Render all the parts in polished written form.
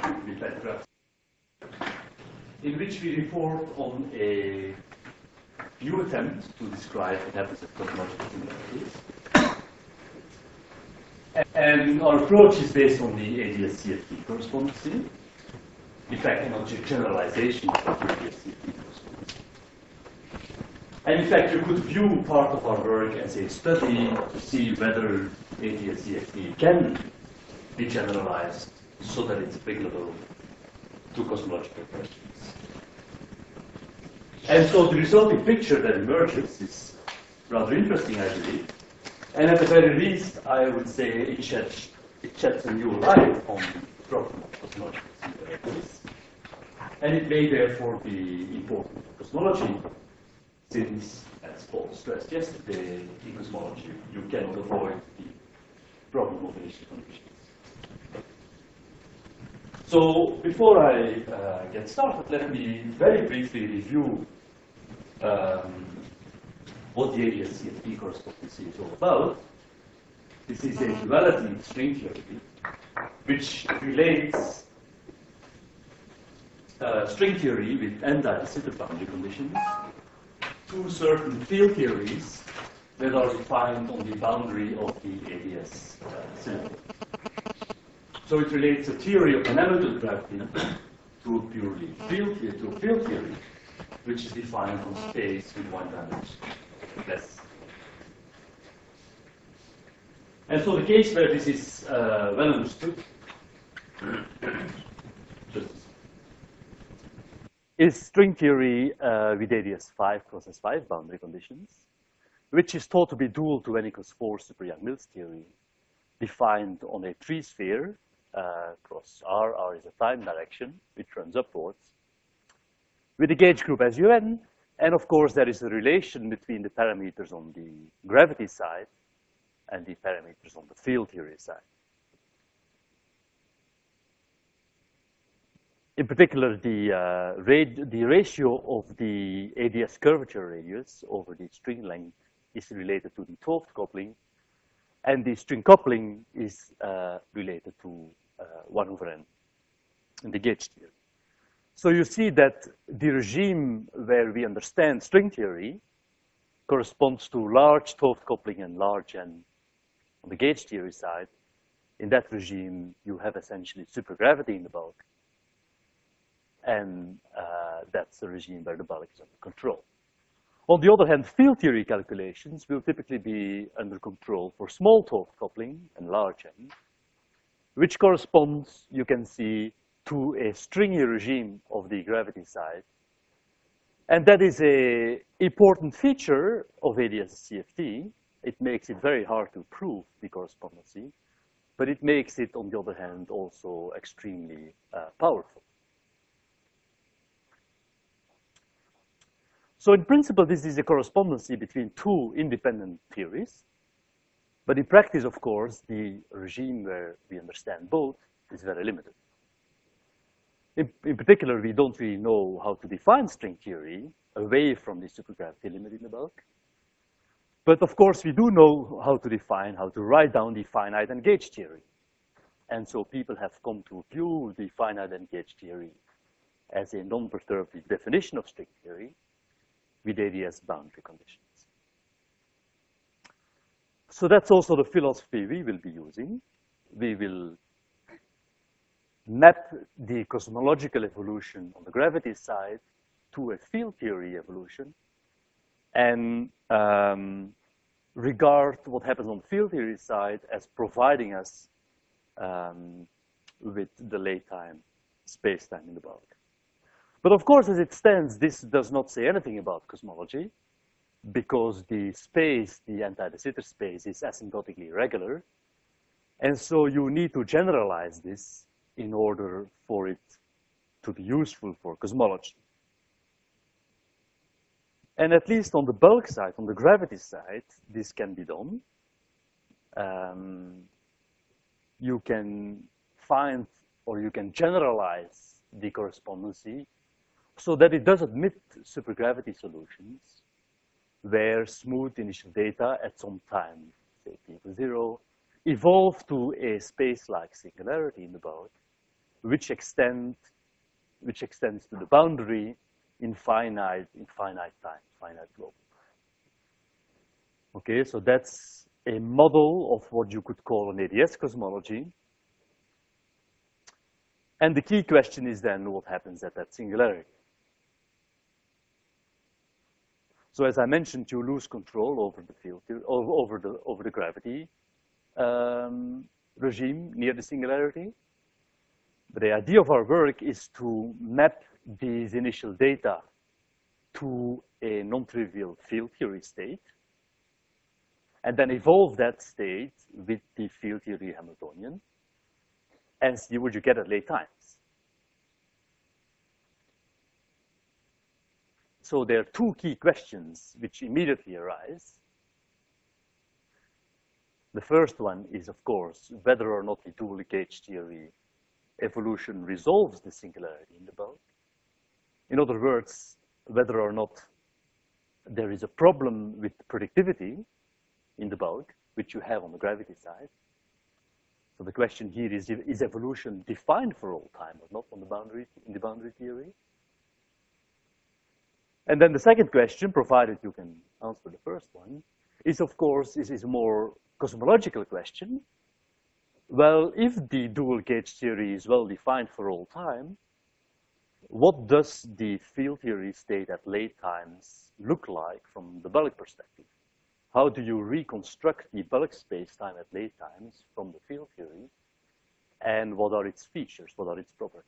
with that graph, in which we report on a new attempt to describe what happens at cosmological singularities. And our approach is based on the ADS-CFT correspondency. In fact, not a generalization of the ADS-CFT correspondency. And in fact, you could view part of our work as a study to see whether ADS-CFT can be generalized so that it's applicable to cosmological questions. And so the resulting picture that emerges is rather interesting, I believe. And at the very least, I would say it sheds a new light on the problem of cosmological singularities. And it may therefore be important for cosmology, since, as Paul stressed yesterday, in cosmology, you cannot avoid the problem of initial conditions. So before I get started, let me very briefly review what the ADS-CFT correspondency is all about. This is a duality string theory, which relates string theory with anti-de Sitter boundary conditions to certain field theories that are defined on the boundary of the ADS cylinder. So it relates a theory of analytical gravity to a purely field theory, which is defined from space with one dimension less. And so the case where this is well understood is string theory with ADS5 cross S5 boundary conditions, which is thought to be dual to N equals 4 super Yang-Mills theory, defined on a tree-sphere cross R. R is a time direction, which runs upwards, with a gauge group as UN. And of course, there is a relation between the parameters on the gravity side and the parameters on the field theory side. In particular, the ratio of the ADS curvature radius over the string length is related to the 12th coupling, and the string coupling is related to 1 over n in the gauge theory. So you see that the regime where we understand string theory corresponds to large 12th coupling and large n on the gauge theory side. In that regime, you have essentially supergravity in the bulk. And that's the regime where the bulk is under control. On the other hand, field theory calculations will typically be under control for small 12th coupling and large n, which corresponds, you can see, to a stringy regime of the gravity side. And that is an important feature of ADS-CFT. It makes it very hard to prove the correspondency, but it makes it, on the other hand, also extremely powerful. So in principle, this is a correspondency between two independent theories. But in practice, of course, the regime where we understand both is very limited. In particular, we don't really know how to define string theory away from the supergravity limit in the bulk. But of course, we do know how to write down the finite and gauge theory. And so people have come to view the finite and gauge theory as a non-perturbative definition of string theory with ADS boundary conditions. So that's also the philosophy we will be using. We will map the cosmological evolution on the gravity side to a field theory evolution and regard what happens on the field theory side as providing us with the late time space-time in the bulk. But of course, as it stands, this does not say anything about cosmology because the space, the anti-de Sitter space, is asymptotically regular. And so you need to generalize this in order for it to be useful for cosmology. And at least on the bulk side, on the gravity side, this can be done. You can find or you can generalize the correspondency so that it does admit supergravity solutions where smooth initial data at some time, say t equals 0, evolve to a space-like singularity in the bulk which extends to the boundary in finite time, finite globe. Okay, so that's a model of what you could call an ADS cosmology. And the key question is then what happens at that singularity. So as I mentioned, you lose control over the field, over the gravity regime near the singularity. But the idea of our work is to map these initial data to a non-trivial field theory state, and then evolve that state with the field theory Hamiltonian, and see what you get at late times. So there are two key questions which immediately arise. The first one is, of course, whether or not the dual gauge theory evolution resolves the singularity in the bulk. In other words, whether or not there is a problem with productivity in the bulk, which you have on the gravity side. So the question here is evolution defined for all time or not on the boundary, in the boundary theory? And then the second question, provided you can answer the first one, is of course, is a more cosmological question. Well, if the dual gauge theory is well defined for all time, what does the field theory state at late times look like from the bulk perspective? How do you reconstruct the bulk space-time at late times from the field theory? And what are its features? What are its properties?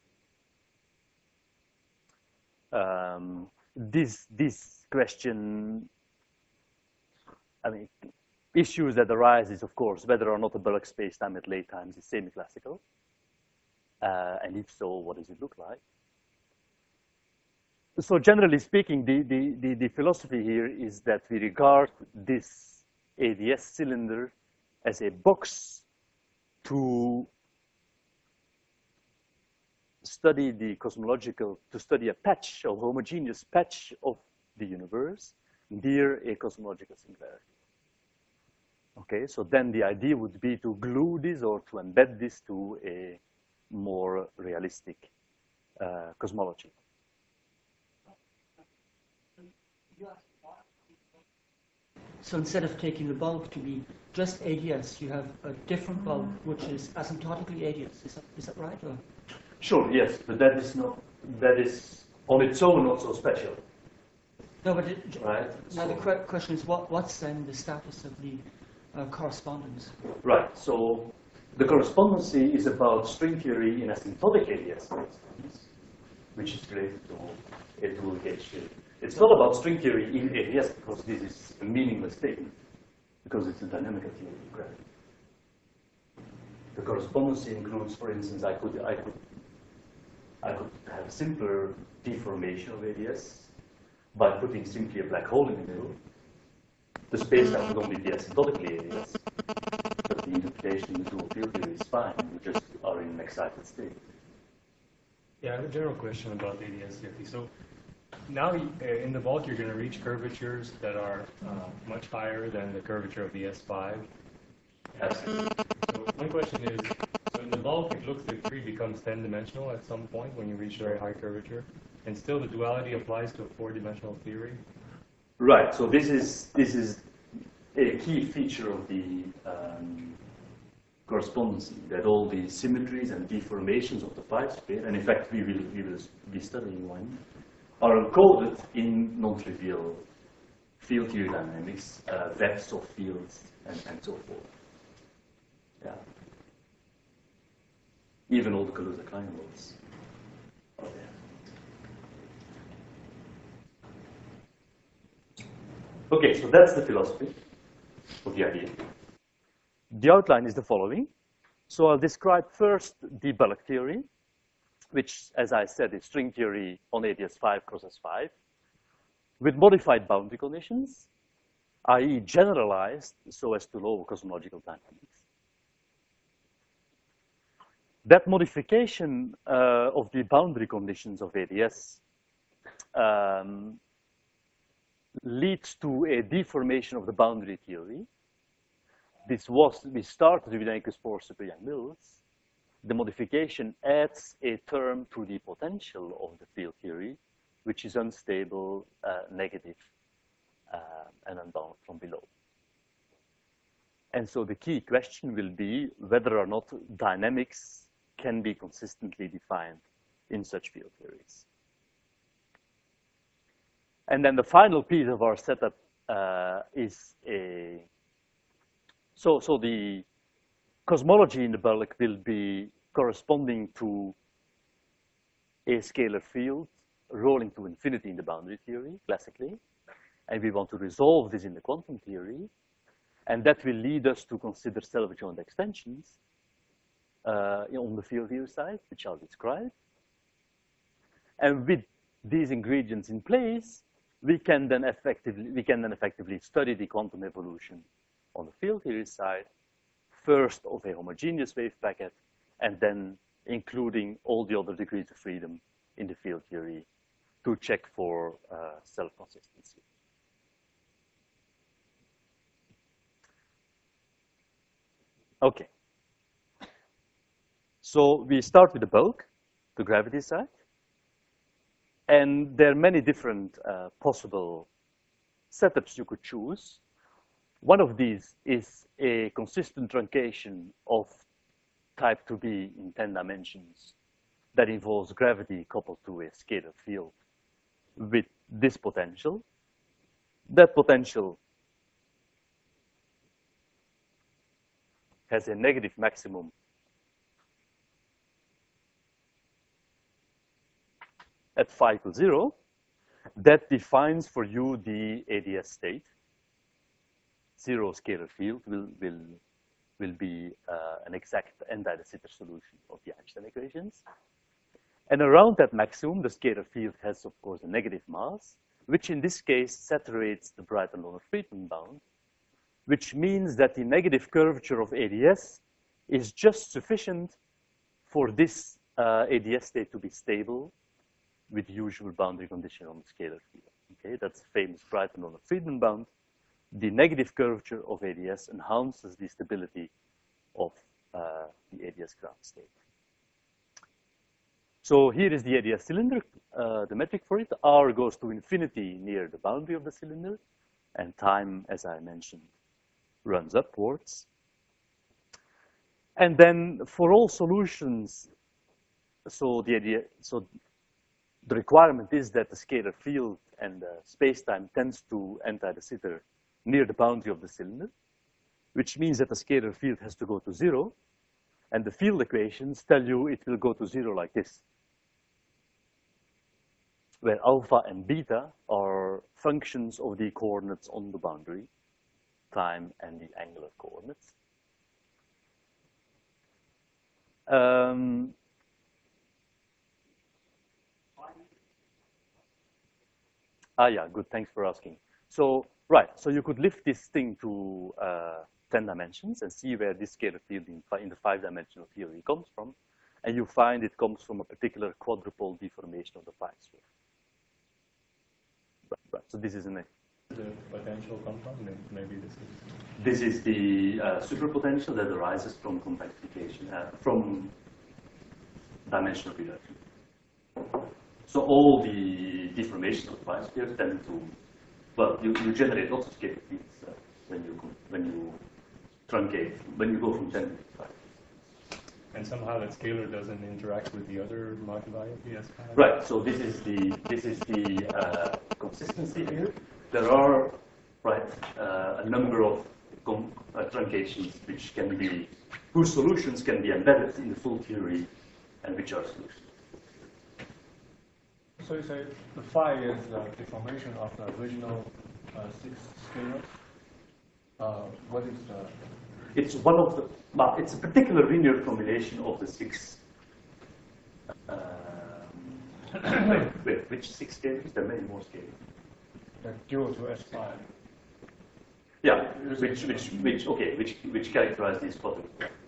This question, I mean, issues that arise is, of course, whether or not the bulk space-time at late times is semi-classical. And if so, what does it look like? So generally speaking, the philosophy here is that we regard this ADS cylinder as a box to study the cosmological, to study a patch, a homogeneous patch of the universe near a cosmological singularity. Okay, so then the idea would be to glue this or to embed this to a more realistic cosmology. So instead of taking the bulk to be just ADS, you have a different bulk which is asymptotically ADS. Is that right? Or? Sure, yes, but that is on its own not so special. No, but right? Now the question is, what's then the status of the correspondence? Right. So the correspondency is about string theory in asymptotic ADS, for instance, which is related to a dual gauge theory. It's not about string theory in ADS because this is a meaningless statement, because it's a dynamical theory of gravity. The correspondency includes, for instance, I could have a simpler deformation of ADS by putting simply a black hole in the middle. The space-time would only be asymptotically ADS, but the interpretation of the dual field theory is fine. You just are in an excited state. Yeah, I have a general question about ADS theory. So now in the bulk, you're going to reach curvatures that are much higher than the curvature of the S5. Absolutely. So my question is, so in the bulk, it looks like 3 becomes 10-dimensional at some point when you reach a very high curvature, and still the duality applies to a 4-dimensional theory? Right, so this is a key feature of the correspondency, that all the symmetries and deformations of the 5 sphere, and in fact we will be studying one, are encoded in non-trivial field theory dynamics, webs of fields, and so forth. Yeah. Even all the Kaluza-Klein laws are there. Okay, so that's the philosophy of the idea. The outline is the following. So I'll describe first the bulk theory, which, as I said, is string theory on ADS5 cross S5, with modified boundary conditions, i.e. generalized so as to lower cosmological dynamics. That modification of the boundary conditions of ADS leads to a deformation of the boundary theory. We started with Yankees, Bohr, Super Young-Mills, the modification adds a term to the potential of the field theory, which is unstable, negative, and unbound from below. And so the key question will be whether or not dynamics can be consistently defined in such field theories. And then the final piece of our setup is a, so the cosmology in the bulk will be corresponding to a scalar field rolling to infinity in the boundary theory, classically. And we want to resolve this in the quantum theory. And that will lead us to consider self-adjoint extensions on the field theory side, which I'll describe. And with these ingredients in place, we can then effectively study the quantum evolution on the field theory side, first of a homogeneous wave packet, and then including all the other degrees of freedom in the field theory to check for self-consistency. Okay. So we start with the bulk, the gravity side. And there are many different possible setups you could choose. One of these is a consistent truncation of type 2b in 10 dimensions that involves gravity coupled to a scalar field with this potential. That potential has a negative maximum at phi equals 0. That defines for you the ADS state. Zero scalar field will be an exact anti-de Sitter solution of the Einstein equations. And around that maximum, the scalar field has, of course, a negative mass, which in this case saturates the Breitung-Lohner-Friedman bound, which means that the negative curvature of ADS is just sufficient for this ADS state to be stable with the usual boundary condition on the scalar field. Okay, that's the famous Breitung-Lohner-Friedman bound. The negative curvature of ADS enhances the stability of the ADS ground state. So here is the ADS cylinder, the metric for it. R goes to infinity near the boundary of the cylinder, and time, as I mentioned, runs upwards. And then for all solutions, so the requirement is that the scalar field and the space-time tends to anti-de Sitter near the boundary of the cylinder, which means that the scalar field has to go to 0. And the field equations tell you it will go to 0 like this, where alpha and beta are functions of the coordinates on the boundary, time and the angular coordinates. Yeah, good, thanks for asking. So, right, so you could lift this thing to 10 dimensions and see where this scalar field in the 5-dimensional theory comes from. And you find it comes from a particular quadrupole deformation of the pi sphere. Right. So this is the potential come from? Maybe this is. This is the superpotential that arises from compactification, from dimensional reduction. So all the deformations of the pi sphere tend to, well, you generate lots of scalar fields when you truncate, when you go from 10 to 5. And somehow that scalar doesn't interact with the other moduli of the S-pi? Right. So this is the consistency here. There are a number of truncations which can be, whose solutions can be embedded in the full theory, and which are solutions. So you say the phi is the deformation of the original 6 scalars. What is the? It's one of the. Well, it's a particular linear combination of the 6. Wait, which 6 scalars? There are many more scalars. Like due to S5. Yeah, which characterize these quadratic.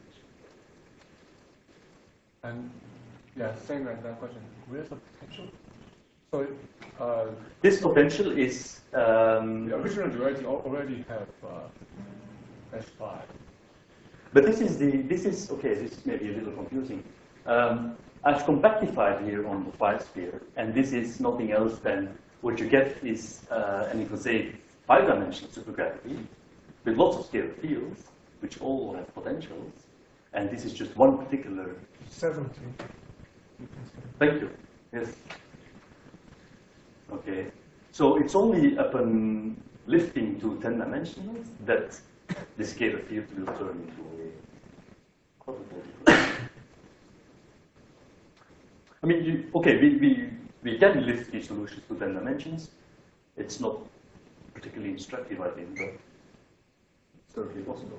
And yeah, same like that question. Where's the potential? So this potential is the original duality already have S5. But this is okay, this is maybe a little confusing. I've compactified here on the phi sphere, and this is nothing else than what you get is an equation 5-dimensional supergravity with lots of scalar fields, which all have potentials, and this is just one particular. 70. Thank you. Yes. Okay. So it's only upon lifting to 10 dimensionals that the scalar field will turn into a quadrupole. I mean, we can lift these solutions to 10 dimensions. It's not particularly instructive, I think, but it's certainly possible.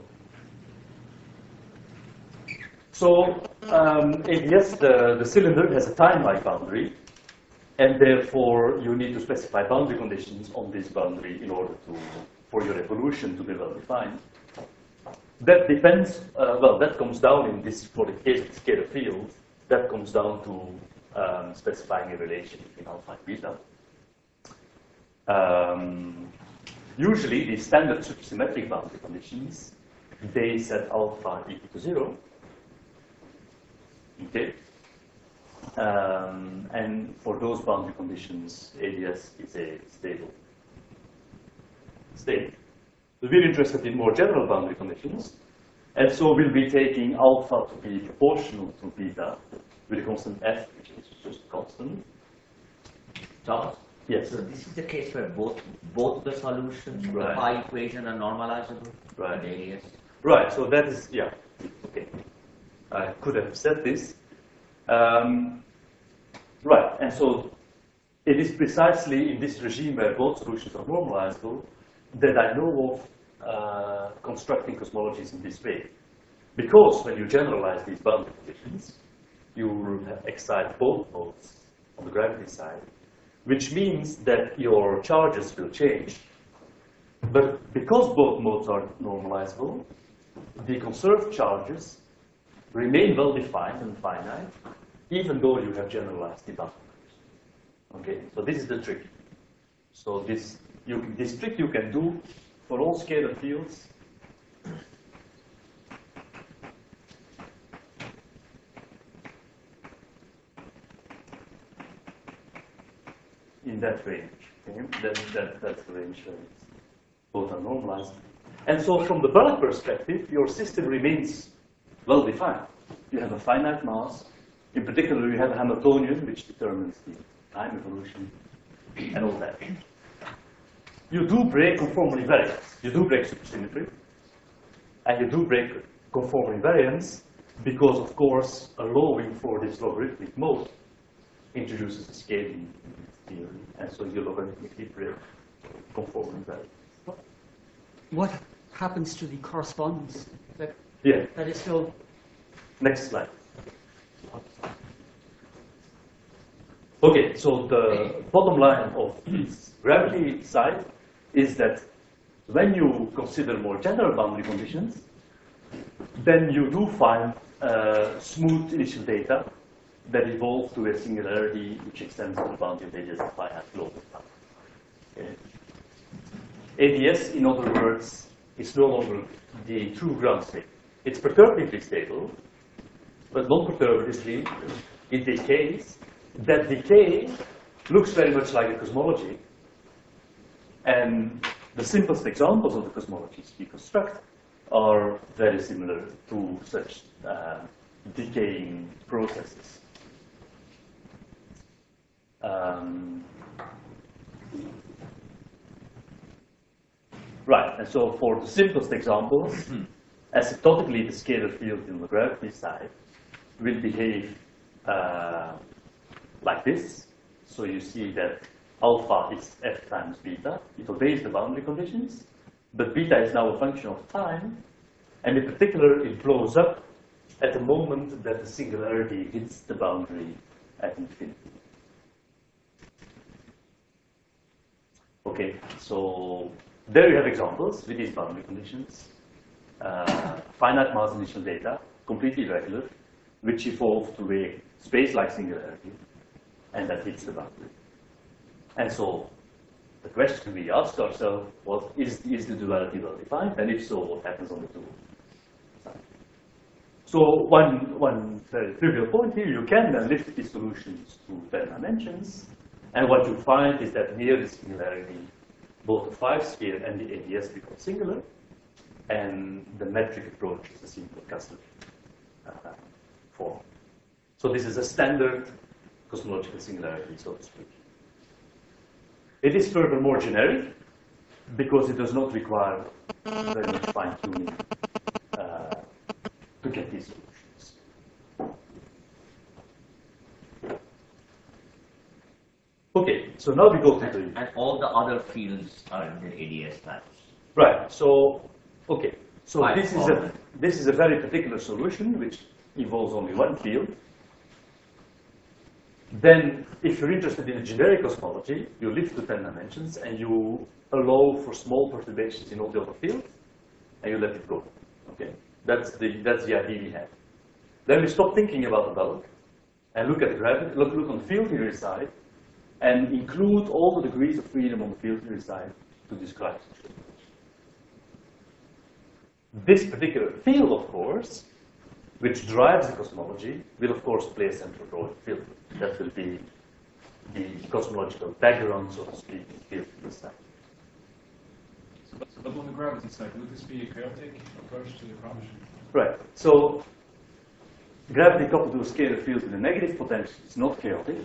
So, ADS, the cylinder has a time-like boundary, and therefore you need to specify boundary conditions on this boundary in order for your evolution to be well defined. That depends, that comes down in this, for the case of the scalar field, that comes down to specifying a relation between alpha and beta. Usually, the standard supersymmetric boundary conditions, they set alpha equal to 0. Okay. And for those boundary conditions, ADS is a stable state. So we're interested in more general boundary conditions. And so we'll be taking alpha to be proportional to beta with a constant f, which is just constant. Thomas? Yes. So this is the case where both the solutions, Right. the phi equation, are normalizable. Right. The ADS. Right, so that is, yeah, okay. I could have said this. Right, and so it is precisely in this regime where both solutions are normalizable that I know of constructing cosmologies in this way. Because when you generalize these boundary conditions, you will excite both modes on the gravity side, which means that your charges will change. But because both modes are normalizable, the conserved charges remain well-defined and finite, even though you have generalized the boundary conditions. Okay, so this is the trick. So this trick you can do for all scalar fields. In that range. Okay? That's the range where both are normalized. And so from the Banach perspective, your system remains well-defined. You have a finite mass. In particular, you have a Hamiltonian, which determines the time evolution and all that. You do break conformal invariance. You do break supersymmetry. And you do break conformal invariance because, of course, allowing for this logarithmic mode introduces a scaling theory. And so you logarithmically break conformal invariance. What happens to the correspondence? That is still. Next slide. Okay, so the bottom line of this gravity side is that when you consider more general boundary conditions, then you do find smooth initial data that evolve to a singularity which extends to the boundary of ADS at finite global time. Okay. ADS, in other words, is no longer the true ground state. It's perturbatively stable, but non-perturbatively it decays. That decay looks very much like a cosmology. And the simplest examples of the cosmologies we construct are very similar to such decaying processes. Right, and so for the simplest examples, asymptotically the scalar field in the gravity side will behave like this. So you see that alpha is f times beta. It obeys the boundary conditions, but beta is now a function of time, and in particular it blows up at the moment that the singularity hits the boundary at infinity. Okay, so there you have examples with these boundary conditions. Finite mass initial data, completely regular, which evolve to a space-like singularity, and that hits the boundary. And so the question we asked ourselves was, is the duality well defined? And if so, what happens on the two sides? So one very trivial point here, you can then lift these solutions to 10 dimensions, and what you find is that here the singularity, both the 5-sphere and the ADS become singular, and the metric approach is a simple Cassel form. So this is a standard cosmological singularity, so to speak. It is furthermore generic, because it does not require very much fine-tuning to get these solutions. Okay, so now we go to the... And all the other fields are in the ADS maps. Right, so, okay. So Right. this is a very particular solution, which involves only one field. Then, if you're interested in a generic cosmology, you lift to 10 dimensions, and you allow for small perturbations in all the other fields, and you let it go. Okay, that's the idea we have. Then we stop thinking about the bulk, and look at the gravity, look on the field theory side, and include all the degrees of freedom on the field theory side to describe such a cosmology. This particular field, of course, which drives the cosmology, will of course play a central role in the field. That will be the cosmological background, so to speak, in the field theory side. But on the gravity side, would this be a chaotic approach to the problem? Right. So gravity coupled to a scalar field with a negative potential is not chaotic.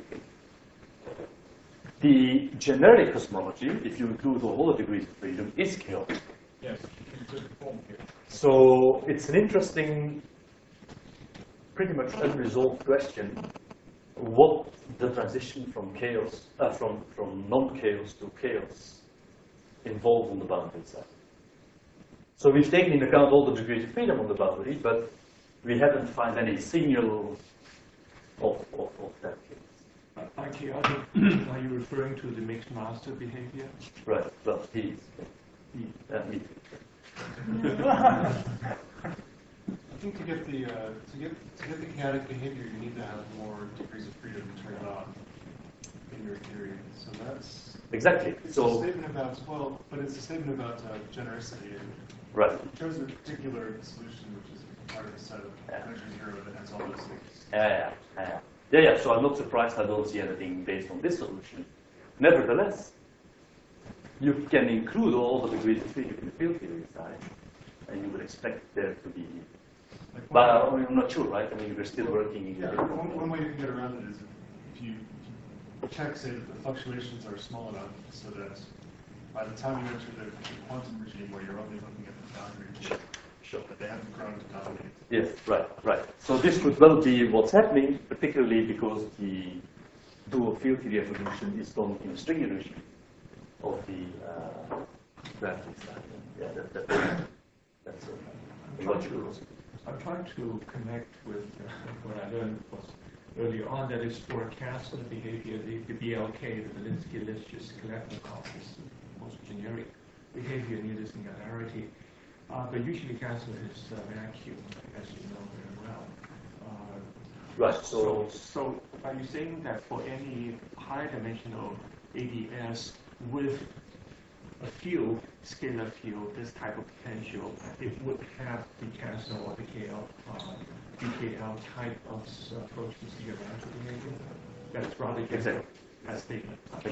The generic cosmology, if you include all the degrees of freedom, is chaotic. Yes, in certain form here. So it's an interesting, pretty much unresolved question, what the transition from chaos, from non-chaos to chaos involves on the boundary side. So we've taken into account all the degrees of freedom on the boundary, but we haven't found any signal of that case. By chaotic, are you referring to the mixed master behavior? Right, well, me too. I think to get the chaotic behavior, you need to have more degrees of freedom to turn it on in your theory. So that's Exactly. it's So a statement about but it's a statement about genericity. right. In terms of a particular solution, which is part of a set of energy zero that has all those things. Yeah. So I'm not surprised I don't see anything based on this solution. Nevertheless, you can include all the degrees of freedom in the field theory side, and you would expect there to be. But I'm not sure, right? I mean, we're still working. Yeah, one way you can get around it is if you check, say, that the fluctuations are small enough so that by the time you enter the quantum regime where you're only looking at the boundary, Sure. that they haven't grown to dominate. Yes, right. So this could well be what's happening, particularly because the dual field theory evolution is done in a stringy regime of the gravity side. Yeah, that's a logical. I'm trying to connect with what I learned was earlier on, that is for Cassel behavior, the BLK, the Belinsky-Lishchev-Sklepnikov is the most generic behavior near the singularity. But usually Cassel is vacuum, as you know very well. Right, So are you saying that for any higher dimensional ADS with a field, scalar field, this type of potential, it would have the Cassel or the BKL type of approach to singularity behavior? That's rather just Exactly. that statement. Okay.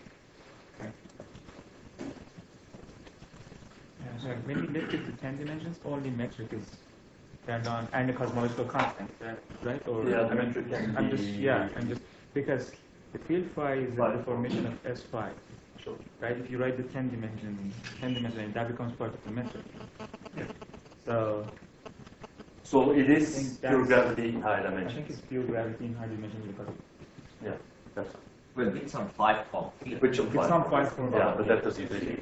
So when you lift it to 10 dimensions, only metric is turned on and the cosmological constant, right? Or Yeah, the I mean, metric can I'm be- just because the field phi is Right. the formation of S phi, Sure. right? If you write the 10 dimension, that becomes part of the metric. So it I is think pure that's- gravity in high I think dimensions. it's pure gravity in high dimensions because Yeah, that's With some 5 form field. which of it's some five form. Yeah, but that doesn't really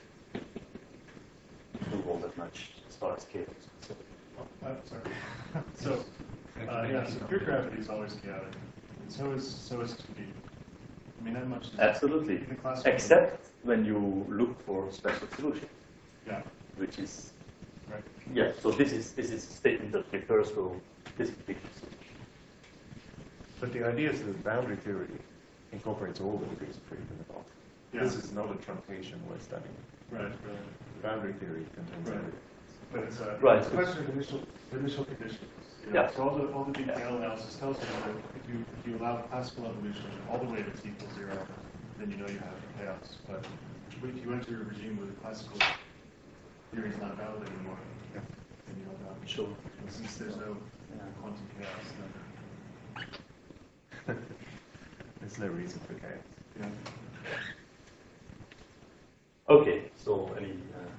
do all that much as far as chaos is concerned. Sorry. So, so pure gravity is always chaotic, and so is 2D. I mean, that much is Absolutely. in the classical. Except when you look for special solutions, Yeah, which is right. yeah. So this is a statement that refers to this particular solution. But the idea is that boundary theory incorporates all the degrees of freedom in the bulk. Yeah. This is not a truncation we're studying. Right. Boundary theory contains Right. everything. But it's a, Right. it's a question of initial conditions. You know? Yeah. So all the DKL analysis tells you that if you allow classical evolution all the way to t equals 0, then you know you have chaos. But if you enter a regime where the classical theory is not valid anymore, then you don't have. Sure. And since there's no quantum chaos, then There's no reason for chaos. yeah. Okay, so any...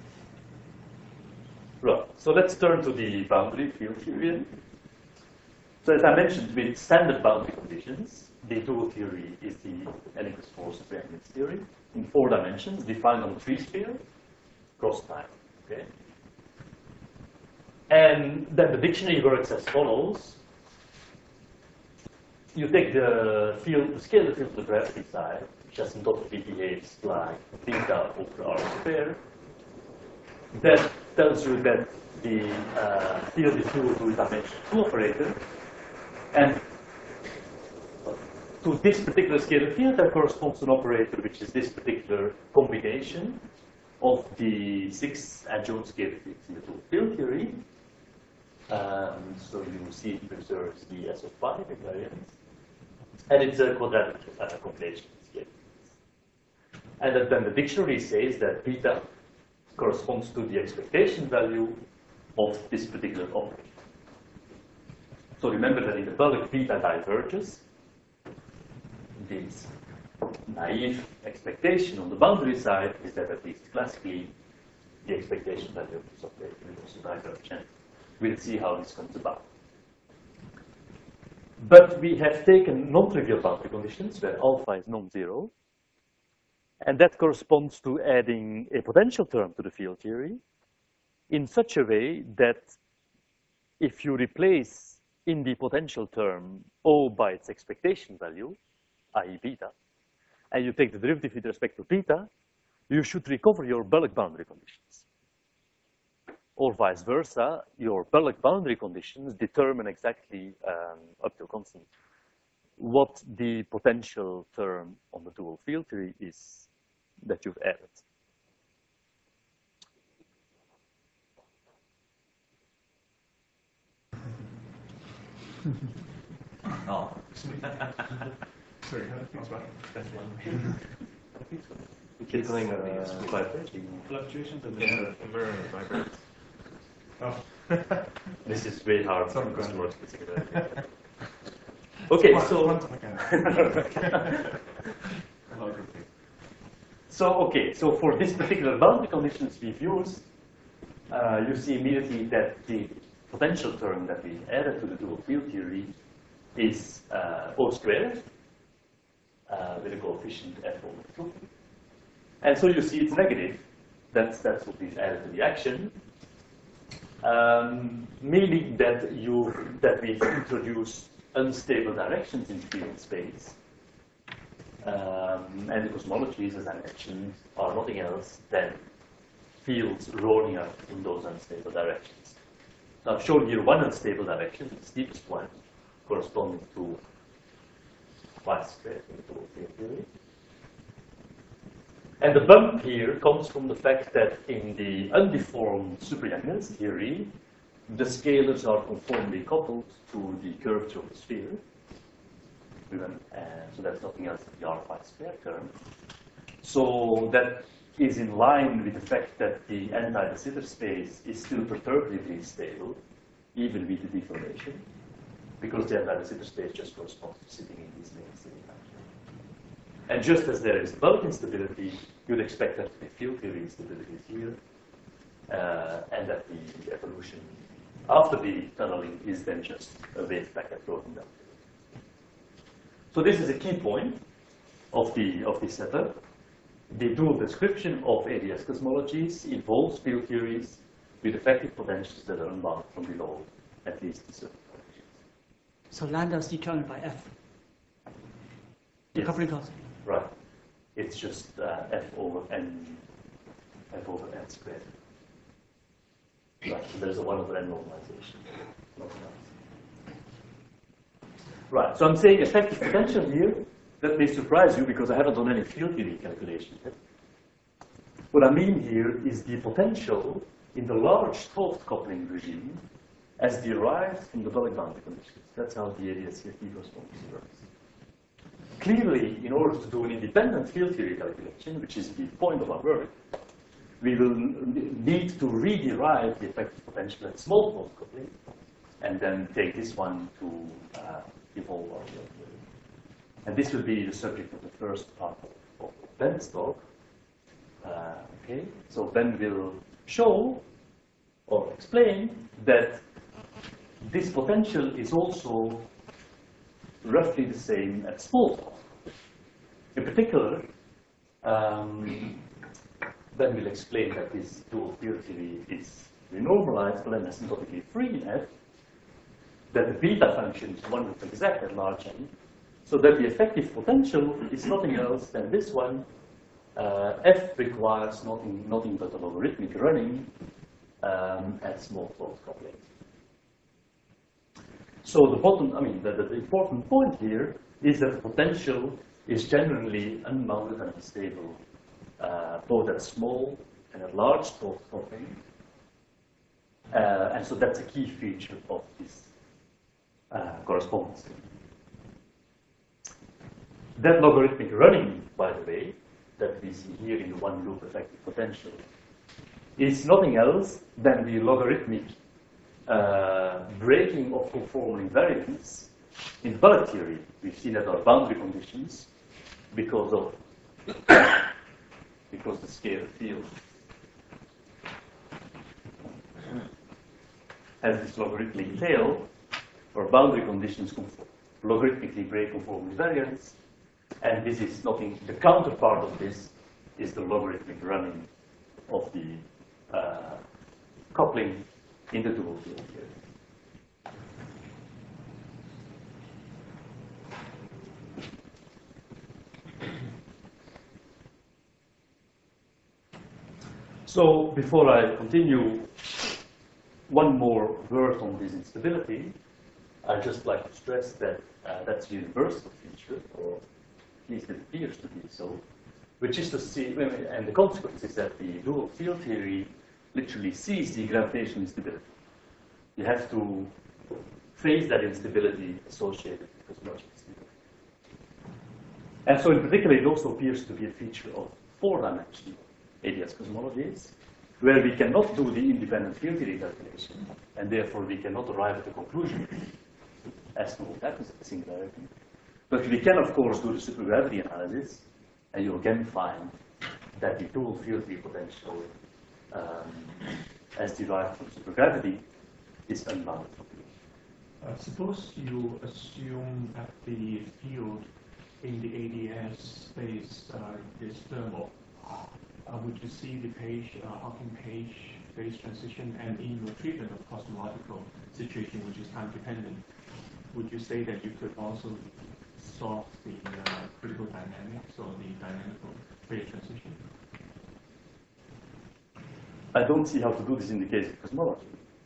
Right, so let's turn to the boundary field theory. So as I mentioned, with standard boundary conditions, the dual theory is the N=4 supereminence theory in 4 dimensions, defined on the 3 sphere, cross time. Okay? And then the dictionary works as follows. You take the field, the scalar field to the gravity side, which asymptotically behaves like theta over R squared. That tells you that the field is due to a dimension 2 operator. And to this particular scalar field, that corresponds to an operator which is this particular combination of the 6 adjoint scalar fields in the dual field theory. So you see it preserves the S of phi invariance. And it's a quadratic combination of scale fields. And then the dictionary says that beta corresponds to the expectation value of this particular operator. So remember that in the bulk beta diverges. This naive expectation on the boundary side is that at least classically the expectation value of this operator will also diverge. And we'll see how this comes about. But we have taken non-trivial boundary conditions where alpha is non-zero. And that corresponds to adding a potential term to the field theory in such a way that if you replace in the potential term O by its expectation value, i.e. beta, and you take the derivative with respect to beta, you should recover your bulk boundary conditions. Or vice versa, your bulk boundary conditions determine exactly, up to constant, what the potential term on the dual field theory is that you've added. Oh. Sorry, how do things work? Tickling Fluctuations of the environment vibrates. Oh. This is very hard Some for kind customers to figure out. Okay, so so for this particular boundary conditions we've used, you see immediately that the potential term that we added to the dual field theory is O squared with a coefficient f over 2. And so you see it's negative. That's what we've added to the action. Meaning that we've introduced unstable directions in field space. And the cosmologies, as I mentioned, are nothing else than fields rolling up in those unstable directions. So I've shown here one unstable direction, the steepest one, corresponding to phi squared in the dual field theory. And the bump here comes from the fact that in the undeformed supereminence theory, the scalars are conformally coupled to the curvature of the sphere. So that's nothing else than the R phi squared term. So that is in line with the fact that the anti-de Sitter space is still perturbatively stable, even with the deformation, because the anti-de Sitter space just corresponds to sitting in these limits. And just as there is bulk instability, you'd expect that to be field theory instability here, and that the evolution after the tunneling is then just a wave packet floating down. So this is a key point of the setup. The dual description of ADS cosmologies involves field theories with effective potentials that are unbound from below, at least in certain conditions. So lambda is determined by f. The coupling constant. Right. It's just f over n squared. Right. So there's a 1 over n normalization. Nothing else. Right. So I'm saying effective potential here. That may surprise you because I haven't done any field theory calculation yet. What I mean here is the potential in the large soft coupling regime as derived from the bulk boundary conditions. That's how the ADS-CFT corresponds works. Clearly, in order to do an independent field theory calculation, which is the point of our work, we will need to re-derive the effective potential at small soft coupling, and then take this one to evolve our field theory. And this will be the subject of the first part of Ben's talk. Okay, so Ben will show or explain that this potential is also roughly the same at small soft. In particular, Ben will explain that this dual field theory is renormalizable and asymptotically free in F, that the beta function is 1 with exact at large N, so that the effective potential is nothing else than this one. F requires nothing but a logarithmic running at small soft coupling. So the important point here is that the potential is generally unbounded and unstable, both at small and at large soft coupling. And so that's a key feature of this correspondence. That logarithmic running, by the way, that we see here in the one loop effective potential, is nothing else than the logarithmic breaking of conformal invariance in the bulk theory. We've seen that our boundary conditions because the scalar field has this logarithmic tail, or boundary conditions logarithmically break conformal invariance. And this is nothing, the counterpart of this is the logarithmic running of the coupling in the dual field theory. So before I continue, one more word on this instability. I'd just like to stress that that's a universal feature, or at least it appears to be so, which is to see, and the consequence is that the dual field theory literally sees the gravitational instability. You have to face that instability associated with cosmological instability. And so in particular, it also appears to be a feature of four-dimensional ADS cosmologies, where we cannot do the independent field theory calculation, and therefore we cannot arrive at a conclusion as to what happens at the singularity. But we can, of course, do the supergravity analysis, and you again find that the dual field theory potential, as derived from supergravity, is unbounded. Suppose you assume that the field in the ADS space is thermal. Would you see the Hawking-Page phase transition, and in your treatment of cosmological situation, which is time-dependent, would you say that you could also solve the critical dynamics or the dynamical phase transition? I don't see how to do this in the case of cosmology.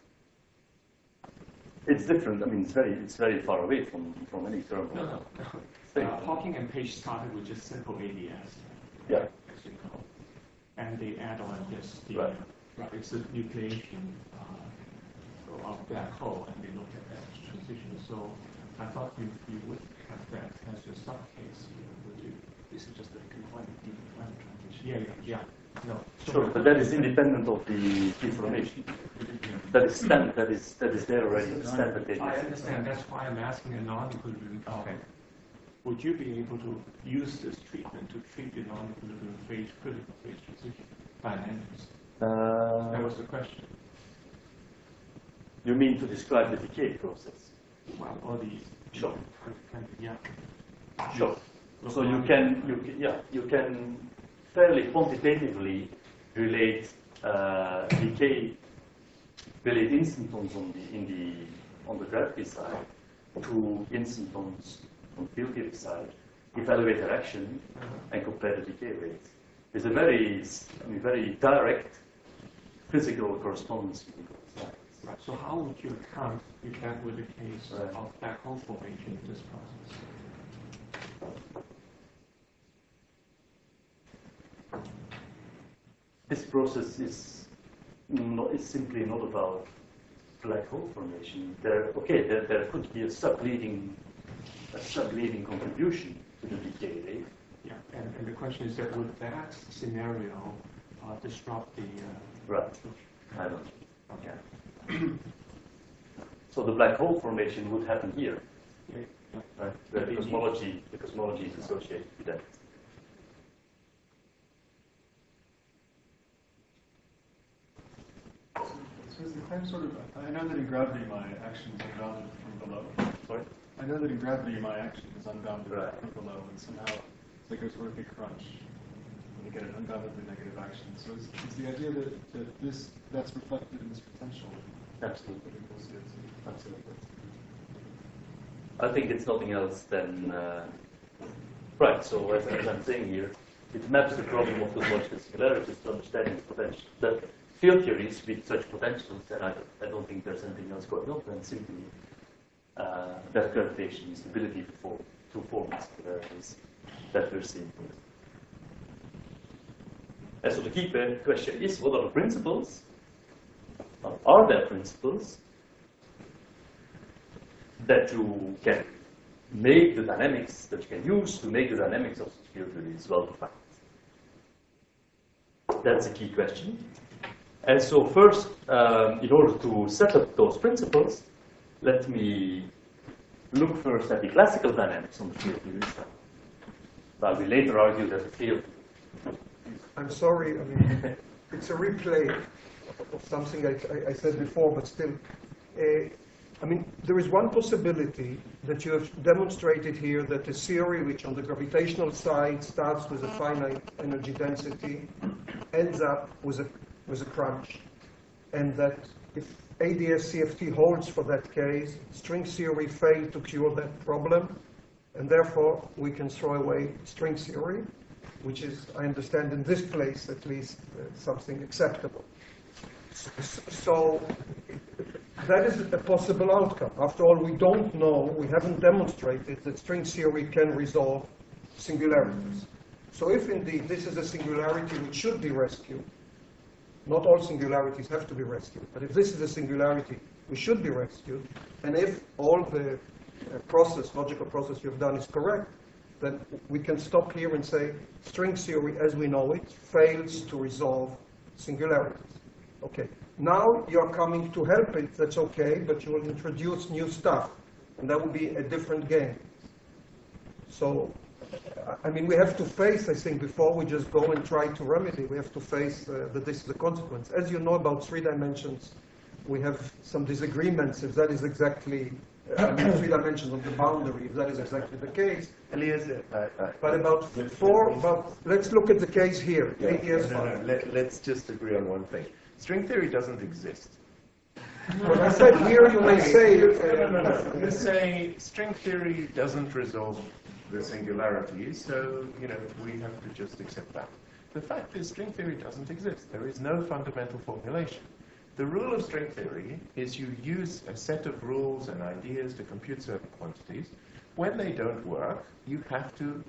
It's different. I mean, it's very far away from any thermal. No. Hawking and Page started with just simple ADS. Yeah. As you know. And they add on just the it's a nucleation of black hole, and they look at that transition. So I thought you would have that as your sub case here, would you? This is just a confined transition. Yeah. No. Sure, but that is independent of the information. That is standard. That is there already. Standard ADS. I understand. That's why I'm asking a non-equilibrium. Okay. Would you be able to use this treatment to treat the non-equilibrium phase, critical phase transition dynamics? That was the question. You mean to describe the decay process? Well, all these. Sure. Yeah. Sure. So you can fairly quantitatively relate decay, relate instantons on the gravity side to instantons on the field theory side, evaluate their action, and compare the decay rates. It's a very direct physical correspondence between both sides. Right. So how would you account if that were the case of black hole formation in this process? This process is No, it's simply not about black hole formation. There could be a subleading contribution to the decay rate. Yeah, and the question is that would that scenario disrupt the... Right, I don't know. Okay. So the black hole formation would happen here. Yeah. Right? The cosmology is associated with that. So is the claim sort of, I know that in gravity my action is unbounded from below. Sorry? I know that in gravity my action is unbounded Right. from below, and somehow it's like a sort of big crunch when you get an unboundedly negative action. So is the idea that that's reflected in this potential? Absolutely. That equals CO2? Absolutely. I think it's nothing else than right. So as I'm saying here, it maps the problem of cosmological singularities to understanding its potential. The field theories with such potentials, and I don't think there's anything else going on than simply that gravitation is the ability to form singularities that we're seeing. And so the key question is, what are the principles? Are there principles that you can make the dynamics, that you can use to make the dynamics of such field theories well defined? That's a key question. And so first, in order to set up those principles, let me look first at the classical dynamics on the field theories. I will later argue that the field... I'm sorry, I mean, it's a replay of something I said before, but still. I mean, there is one possibility that you have demonstrated here, that a theory which on the gravitational side starts with a finite energy density ends up with a crunch. And that if ADS-CFT holds for that case, string theory failed to cure that problem, and therefore we can throw away string theory, which is, I understand, in this place at least, something acceptable. So that is a possible outcome. After all, we don't know, we haven't demonstrated that string theory can resolve singularities. So if indeed this is a singularity which should be rescued, not all singularities have to be rescued, but if this is a singularity which should be rescued, and if all the logical process you've done is correct, then we can stop here and say string theory as we know it fails to resolve singularities. Okay, now you're coming to help it, that's okay, but you will introduce new stuff, and that will be a different game. So, I mean, we have to face, I think, before we just go and try to remedy, we have to face that this is a consequence. As you know about 3 dimensions, we have some disagreements if that is exactly, 3 dimensions of the boundary, if that is exactly the case. Eliezer, But about 4, let's look at the case here, ADS-5. Let's just agree on one thing. String theory doesn't exist. What I said here, you may say... No. You say string theory doesn't resolve the singularity, so, we have to just accept that. The fact is, string theory doesn't exist. There is no fundamental formulation. The rule of string theory is you use a set of rules and ideas to compute certain quantities. When they don't work, you have to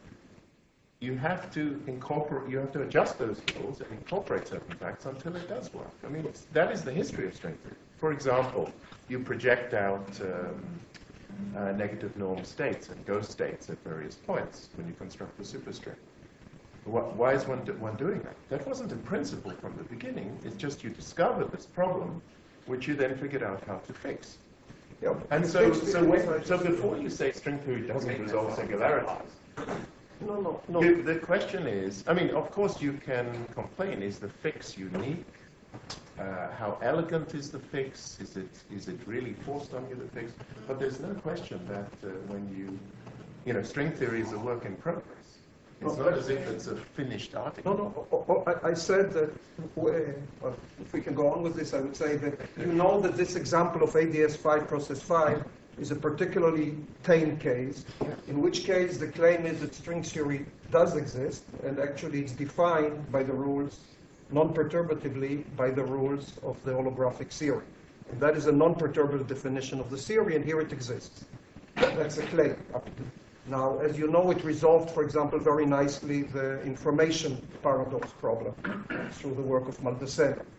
adjust those rules and incorporate certain facts until it does work. I mean, that is the history of string theory. For example, you project out negative norm states and ghost states at various points when you construct the superstring. Why is one doing that? That wasn't a principle from the beginning. It's just you discovered this problem, which you then figured out how to fix. Yeah, And so before you say string theory doesn't resolve singularities, No. the question is, I mean, of course you can complain, is the fix unique? How elegant is the fix? Is it really forced on you, the fix? But there's no question that when string theory is a work in progress. It's not as if it's a finished article. No. I said that, if we can go on with this, I would say that you know that this example of ADS-5 process 5 is a particularly tame case, in which case the claim is that string theory does exist, and actually it's defined by the rules, non-perturbatively by the rules of the holographic theory. And that is a non-perturbative definition of the theory, and here it exists. That's a claim. Now, as you know, it resolved, for example, very nicely the information paradox problem through the work of Maldacena.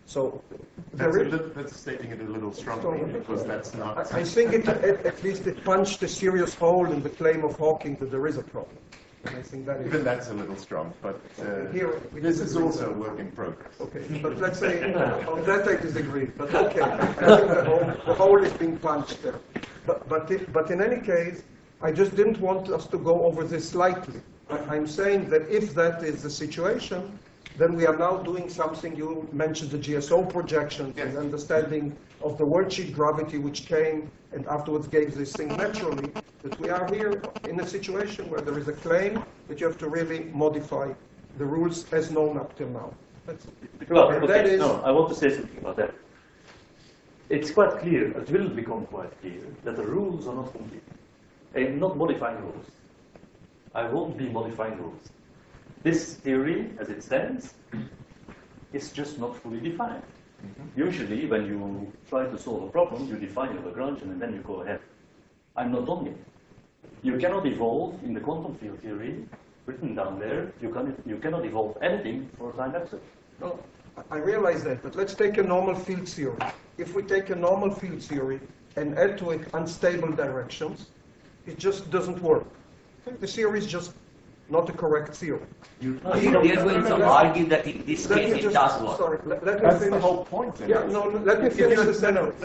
So that's stating it a little strongly, because that's not... I think at least it punched a serious hole in the claim of Hawking that there is a problem. And I think that even that's a little strong, but here this is also a work in progress. Okay, but let's say on that I disagree. But okay, I think the hole is being punched there. But in any case, I just didn't want us to go over this lightly. I'm saying that if that is the situation, then we are now doing something. You mentioned the GSO projections and understanding of the worldsheet gravity, which came and afterwards gave this thing naturally, that we are here in a situation where there is a claim that you have to really modify the rules as known up till now. Well, okay, no, I want to say something about that. It's quite clear, it will become quite clear, that the rules are not complete. I'm not modifying rules. I won't be modifying rules. This theory, as it stands, is just not fully defined. Usually, when you try to solve a problem, you define your Lagrangian and then you go ahead. I'm not done yet. You cannot evolve in the quantum field theory, written down there, you cannot evolve anything for time absolute. No, I realize that, but let's take a normal field theory. If we take a normal field theory and add to it unstable directions, it just doesn't work. The theory is just not a correct theory. They are going to argue that in this case it does work. Sorry, let me That's finish. the whole point. Yeah, no, let me finish the sentence.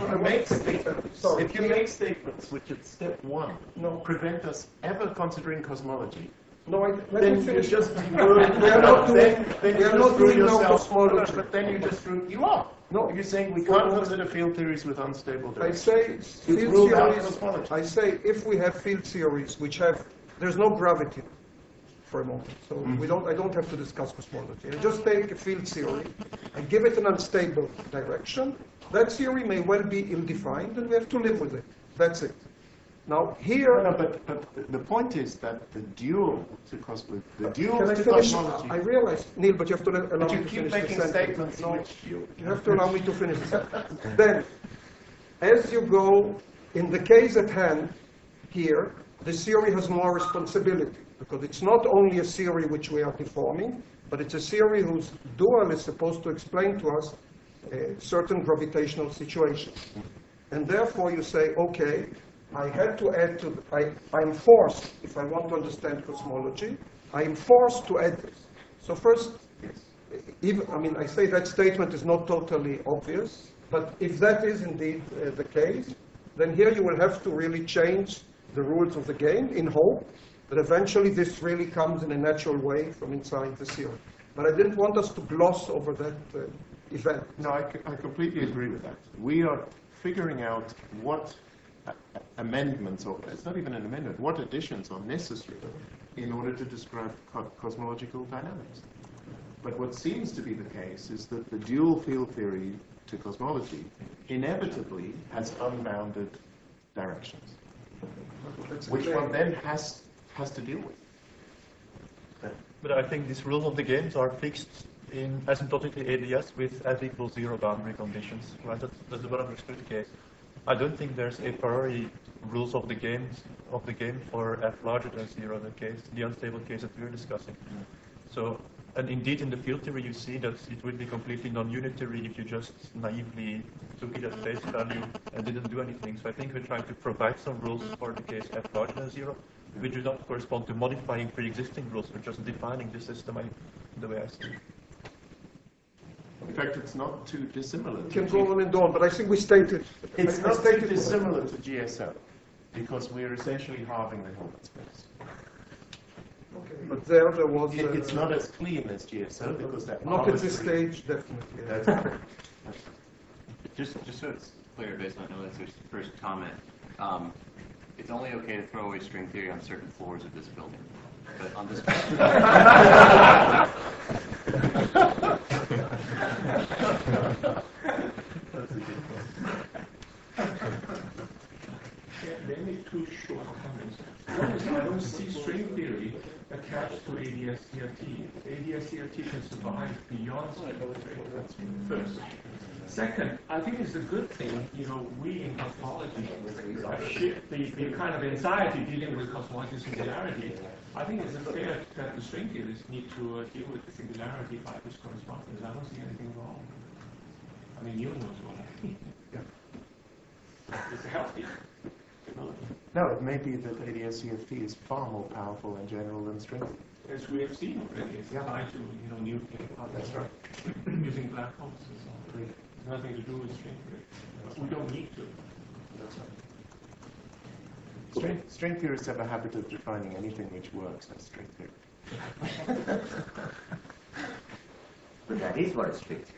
If you make statements which at step one prevent us ever considering cosmology, let then me finish. you just we are not doing no cosmology. But then you just you are. No, you're saying we can't consider field theories with unstable directions. I say field theories. I say if we have field theories which have, there's no gravity for a moment, so I don't have to discuss cosmology. I just take a field theory and give it an unstable direction. That theory may well be ill-defined, and we have to live with it. That's it. Now here, but the point is that the dual to cosmology, I realize, Neil, but you have to allow me to finish the sentence. Statements you have to allow me to finish the sentence. Then, as you go, in the case at hand here, the theory has more responsibility, because it's not only a theory which we are deforming, but it's a theory whose dual is supposed to explain to us certain gravitational situations. And therefore you say, okay, I had to add to, I'm forced, if I want to understand cosmology, I am forced to add this. So first, I say that statement is not totally obvious, but if that is indeed the case, then here you will have to really change the rules of the game in hope that eventually this really comes in a natural way from inside the theory. But I didn't want us to gloss over that event. No, I completely agree with that. We are figuring out what amendments, or it's not even an amendment, what additions are necessary in order to describe cosmological dynamics. But what seems to be the case is that the dual field theory to cosmology inevitably has unbounded directions, which one then has to deal with. But I think these rules of the games are fixed in asymptotically ADS with S equals 0 boundary conditions. Right? That's the well understood case. I don't think there's a priori rules of the game for f larger than 0 in the case, the unstable case that we're discussing. So, and indeed in the field theory you see that it would be completely non-unitary if you just naively took it at face value and didn't do anything. So I think we're trying to provide some rules for the case f larger than 0, which do not correspond to modifying pre-existing rules, we're just defining the system the way I see it. In fact, it's not too dissimilar. You can go on and on, but I think we stated. It's not too dissimilar to GSO, because we're essentially halving the Hilbert space. Okay, but there was. It's not as clean as GSO because that. Not at this stage, definitely. That's just so it's clear, based on Elitzer's first comment, it's only okay to throw away string theory on certain floors of this building, but on this. Let me make two short comments. One is I don't see string theory attached to ADS-CRT. ADS-CRT can survive beyond string theory. First. Second, I think it's a good thing, we in cosmology have shipped the kind of anxiety dealing with cosmology singularity. I think it's fair that the string theorists need to deal with the singularity by this correspondence. I don't see anything wrong. I mean, you know what I mean. It's healthy. No, it may be that ADS-CFT is far more powerful in general than string. As we have seen already, it's tied to nuclear power. That's right. Using black holes and so on. It's nothing to do with string theory. We don't need to. That's right. String theorists have a habit of defining anything which works as string theory. But that is what is string theory.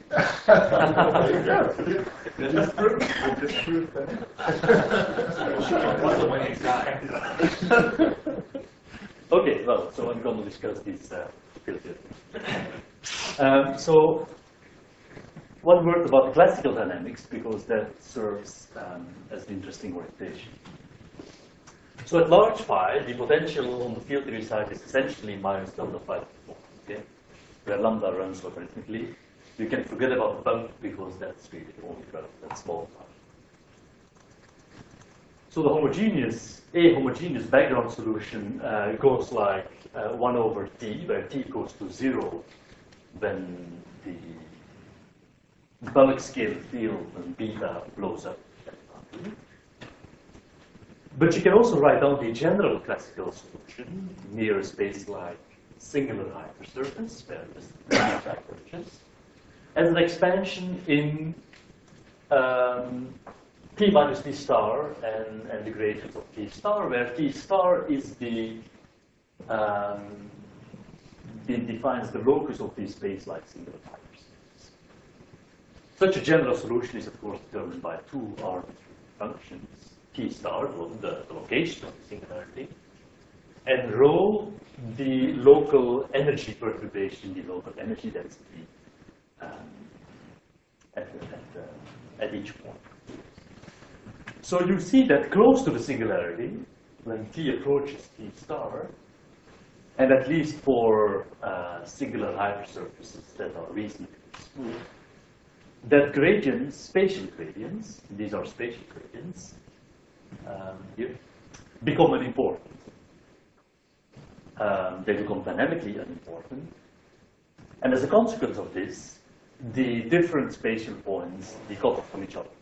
Just prove that. What's the winning side? Okay, well, so I'm going to discuss this field theory. So, one word about classical dynamics, because that serves as an interesting orientation. So at large phi, the potential on the field theory side is essentially minus lambda phi, okay? Where lambda runs logarithmically. You can forget about the bump because that's really only that small part. So the homogeneous background solution goes like 1 over t, where t goes to 0 when the bulk scale field and beta blows up. But you can also write down the general classical solution near a space like singular hypersurface, where this diverges, as an expansion in T minus T star and the gradient of T star, where T star is defines the locus of the space like singular hypersurface. Such a general solution is of course determined by two arbitrary functions. T star, the location of the singularity, and rho, the local energy perturbation, the local energy density at each point. So you see that close to the singularity, when T approaches T star, and at least for singular hypersurfaces that are reasonably smooth, that gradients, spatial gradients, these are spatial gradients, here, become unimportant. They become dynamically unimportant. And as a consequence of this, the different spatial points decouple from each other.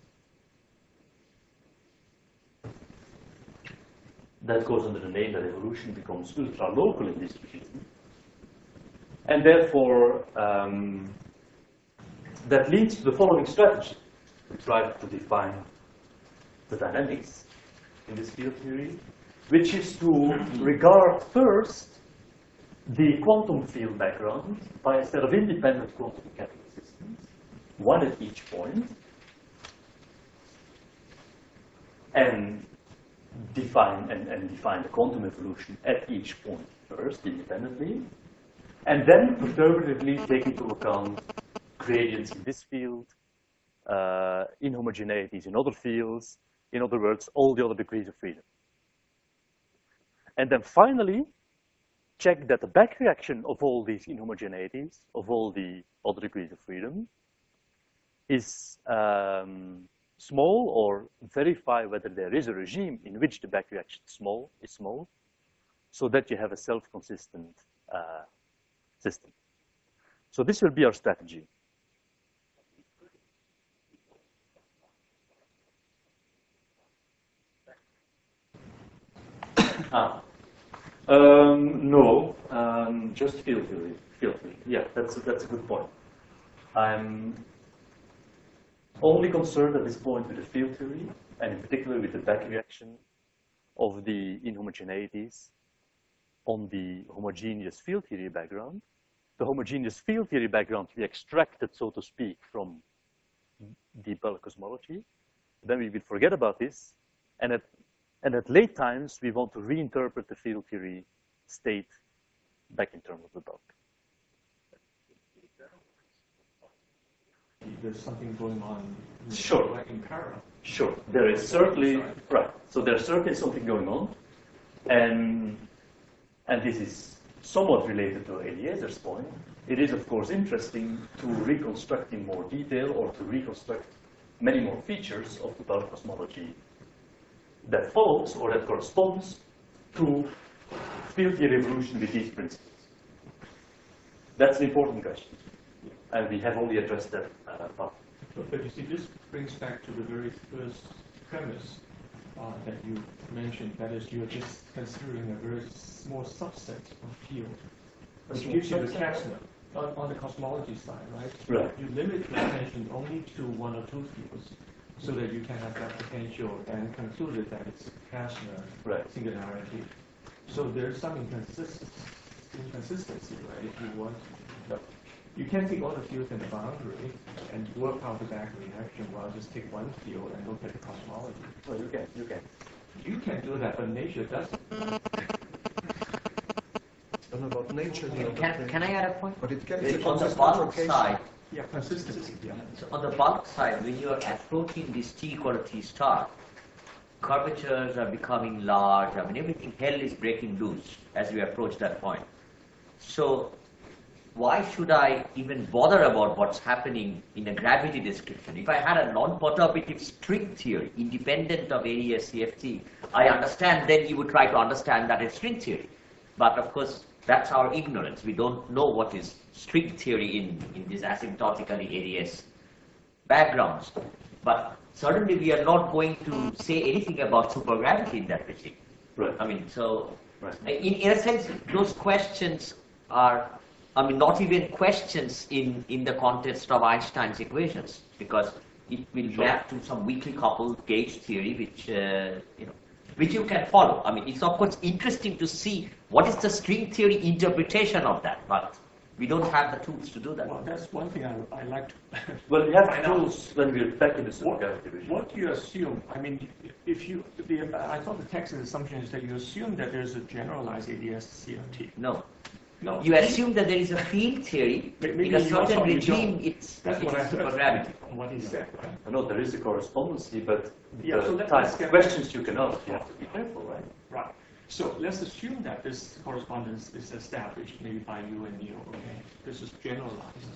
That goes under the name that evolution becomes ultra-local in this region. And therefore, that leads to the following strategy. We try to define the dynamics in this field theory, which is to regard first the quantum field background by a set of independent quantum mechanical systems, one at each point, and define the quantum evolution at each point first, independently, and then perturbatively take into account gradients in this field, inhomogeneities in other fields, in other words, all the other degrees of freedom. And then finally, check that the back reaction of all these inhomogeneities, of all the other degrees of freedom, is small, or verify whether there is a regime in which the back reaction is small, so that you have a self-consistent system. So this will be our strategy. No, just field theory. Yeah, that's a good point. I'm only concerned at this point with the field theory, and in particular with the back reaction of the inhomogeneities on the homogeneous field theory background. The homogeneous field theory background we extracted, so to speak, from the bulk cosmology. Then we will forget about this, and at late times, we want to reinterpret the field theory state back in terms of the bulk. There's something going on Sure. like in parallel. Sure, there is certainly, right. So there's certainly something going on. And this is somewhat related to Eliezer's point. It is, of course, interesting to reconstruct in more detail, or to reconstruct many more features of the bulk cosmology that follows, or that corresponds to field theory evolution with these principles. That's an important question. And we have only addressed that part. But you see, this brings back to the very first premise that you mentioned, that is, you're just considering a very small subset of field, which gives you the Kästner on the cosmology side, right? Right. You limit your attention only to one or two fields, so that you can have that potential and conclude that it's Kästner singularity. So there's some inconsistency, right? If you want, you can take all the fields in the boundary and work out the back reaction, while just take one field and look at the cosmology. Well, you can. You can do that, but nature doesn't. I don't know about nature. Can I add a point? But it can On the bulk side, yeah, consistency. Yeah. So on the bulk side, when you are approaching this T equal to T star, curvatures are becoming large. I mean, everything, hell is breaking loose as we approach that point. So why should I even bother about what's happening in a gravity description? If I had a non-perturbative string theory, independent of ADS CFT, I understand then you would try to understand that as string theory. But of course, that's our ignorance. We don't know what is string theory in these asymptotically ADS backgrounds. But certainly we are not going to say anything about supergravity in that regime. Right. I mean, so in a sense, those questions are, I mean, not even questions in the context of Einstein's equations, because it will map to some weakly coupled gauge theory, which you can follow. I mean, it's of course interesting to see what is the string theory interpretation of that, but we don't have the tools to do that. Well, that's one thing I like to. Well, we have tools when we're back in the supergravity regime. What do you assume? I mean, if you, I thought the Texas assumption is that you assume that there's a generalized ADS CFT. No. No. You assume that there is a field theory in a certain regime. It's supergravity. What he said, right? I know there is a correspondence, but Yeah, so the let's type of get questions you can ask, you have to be careful, right? Right. So let's assume that this correspondence is established, maybe by you and Neil, okay? This is generalized.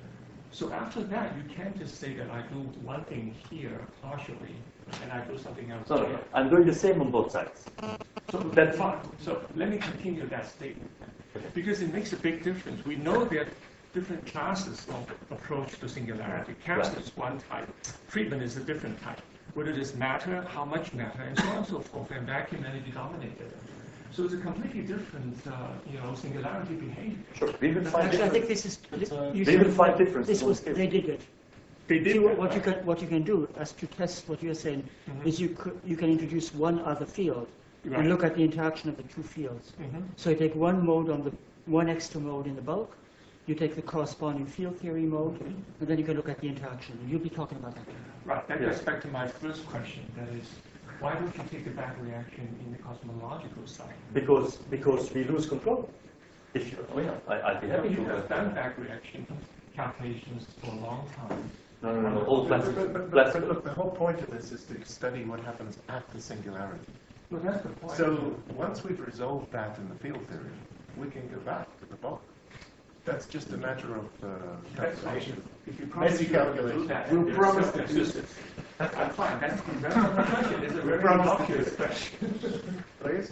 So after that, you can't just say that I do one thing here partially, and I do something else No, here. no, I'm doing the same on both sides. So that's fine. So let me continue that statement, because it makes a big difference. We know there are different classes of approach to singularity. Kästner is one type. Friedmann is a different type. Whether it is matter, how much matter, and so on and so forth, and vacuum energy dominated. So it's a completely different, singularity behavior. Sure, we will find Actually, I think difference. this is. We will find difference. This was they did it. They did See, it, what right? you can do as to test what you're saying is you can introduce one other field Right. and look at the interaction of the two fields. So you take one mode on the one extra mode in the bulk, you take the corresponding field theory mode, and then you can look at the interaction. And you'll be talking about that. Right. That gets back to my first question. That is, why don't you take the back reaction in the cosmological side? Because we lose control. If you, I'd be happy You to. have done back reaction calculations for a long time. No. All classical. But look, the whole point of this is to study what happens at the singularity. Well, that's the point. So once we've resolved that in the field theory, we can go back to the bulk. That's just a matter of calculation. If you promise Messy you will calculation. do that, We'll there's promise some to do consistency. That's fine. That's my question. It's a very promise to innocuous do question. Please?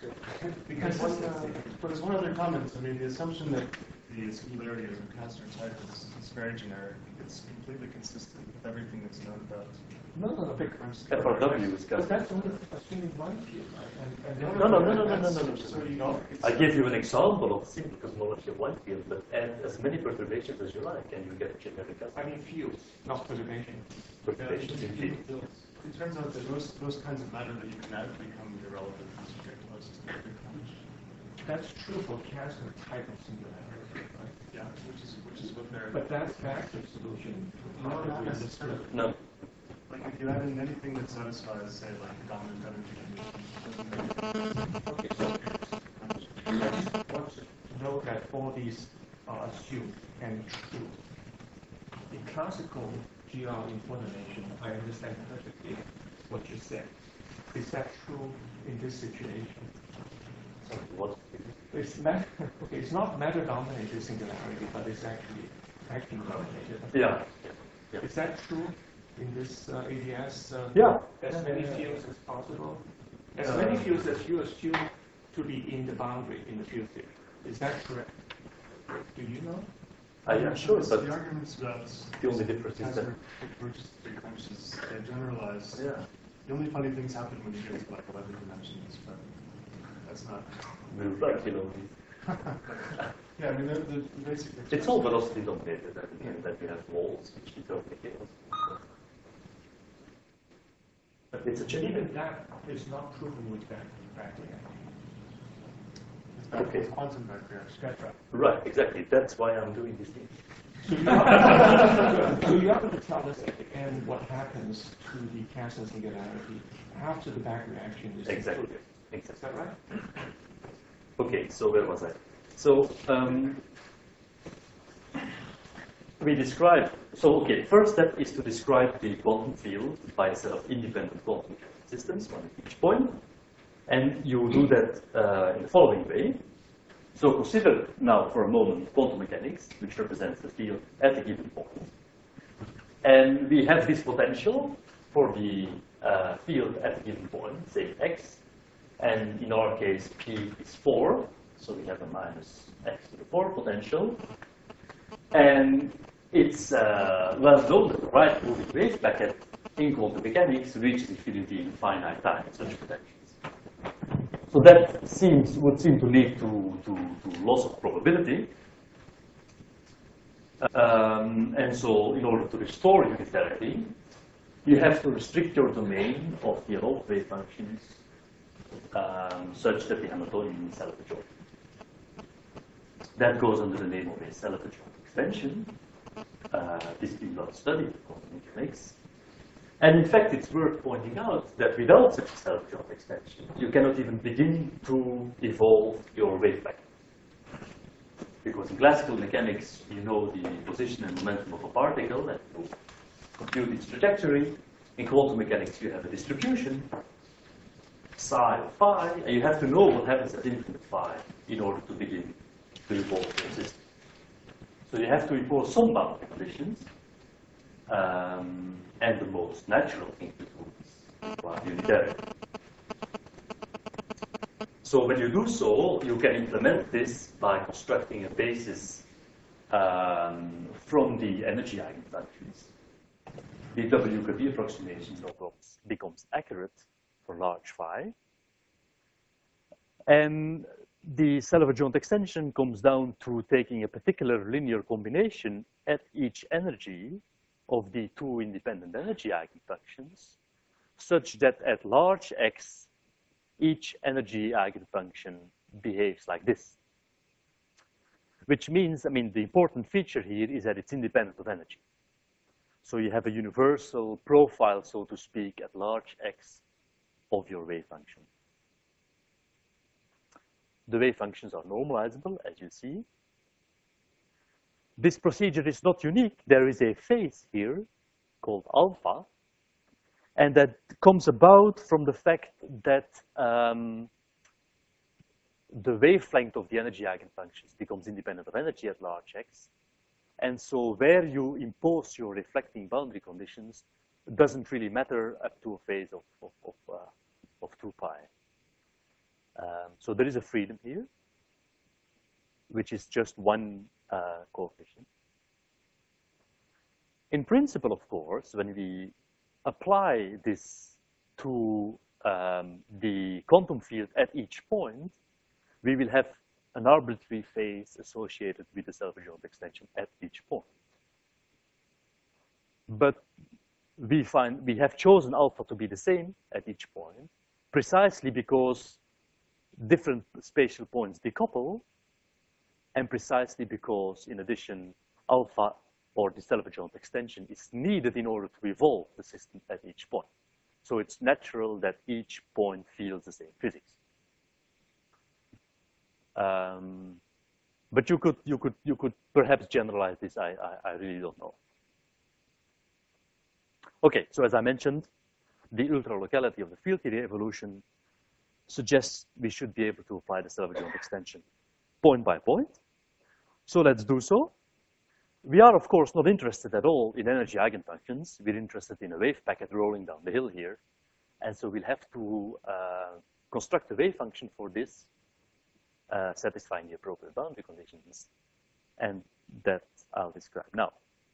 Because but as one other comment, I mean, the assumption that the singularity is in Kästner type is very generic. It's completely consistent with everything that's known about. No. FRW is But Kästner. that's only assuming one field, right? No. So you know, I gave you an example of simple cosmology of one field, but add as many perturbations as you like, and you get a generic I mean fields, not perturbation. perturbations in field. it turns out that those kinds of matter that you can add become irrelevant as you get close to the big punch. That's true for Kästner type of singularity, right? Yeah, which is what they're. But that's vector solution. No, not necessarily. No. Like if you add in anything that satisfies, say, like dominant energy condition. Okay, so let's want to note that all these are assumed and true. In classical GR information, I understand perfectly what you said. Is that true in this situation? It's it's not matter-dominated singularity, but it's actually vacuum-dominated. Yeah. Is that true in this ADS? Yeah. As many fields as possible? As many fields as you assume to be in the boundary in the field theory. Is that correct? Do you know? Yeah, sure, but the arguments about the only difference is that three dimensions, they generalize. Yeah. The only funny things happen when you get to like 11 dimensions, but that's not. Right, you know. Yeah, I mean the basic. It's all velocity dominated, and that we have walls which determine the chaos. But it's a change. Even that is not proven with that backreaction. Okay. Quantum backreaction. That's right. Right, exactly. That's why I'm doing this thing. So you have to tell us at the end what happens to the Canson singularity after the backreaction is Exactly. concluded. Exactly. Is that right? Okay, so where was I? So we describe. So okay, first step is to describe the quantum field by a set of independent quantum systems, one at each point, and you do that in the following way. So consider now for a moment quantum mechanics, which represents the field at a given point. And we have this potential for the field at a given point, say x. And in our case, p is 4. So we have a minus x to the 4 potential. And it's well known that the right moving wave packet in quantum mechanics reaches infinity in finite time, such potentials. So that would seem to lead to loss of probability. And so in order to restore unitarity, you have to restrict your domain of the Hall wave functions such that the Hamiltonian is self-adjoint. That goes under the name of a self-adjoint extension. This has been well studied in quantum mechanics. And in fact, it's worth pointing out that without such a self-adjoint extension, you cannot even begin to evolve your wave packet. Because in classical mechanics, you know the position and momentum of a particle, and you compute its trajectory. In quantum mechanics, you have a distribution, psi of phi, and you have to know what happens at infinite phi in order to begin to evolve your system. So you have to impose some boundary conditions, and the most natural thing to do is apply unitarity. So when you do so, you can implement this by constructing a basis from the energy eigenfunctions. The WKB approximation becomes accurate for large phi. And the self-adjoint extension comes down to taking a particular linear combination at each energy of the two independent energy eigenfunctions, such that at large x, each energy eigenfunction behaves like this. Which means, I mean, the important feature here is that it's independent of energy. So you have a universal profile, so to speak, at large x of your wave function. The wave functions are normalizable, as you see. This procedure is not unique. There is a phase here called alpha, and that comes about from the fact that the wavelength of the energy eigenfunctions becomes independent of energy at large x. And so where you impose your reflecting boundary conditions doesn't really matter up to a phase of 2 pi. So there is a freedom here, which is just one coefficient. In principle, of course, when we apply this to the quantum field at each point, we will have an arbitrary phase associated with the self-adjoint extension at each point. But we have chosen alpha to be the same at each point, precisely because different spatial points decouple, and precisely because, in addition, alpha, or the self-adjoint extension, is needed in order to evolve the system at each point. So it's natural that each point feels the same physics. But you could perhaps generalize this. I really don't know. Okay, so as I mentioned, the ultra-locality of the field theory evolution suggests we should be able to apply the self-adjoint extension point by point. So let's do so. We are, of course, not interested at all in energy eigenfunctions. We're interested in a wave packet rolling down the hill here. And so we'll have to construct a wave function for this, satisfying the appropriate boundary conditions. and that I'll describe now.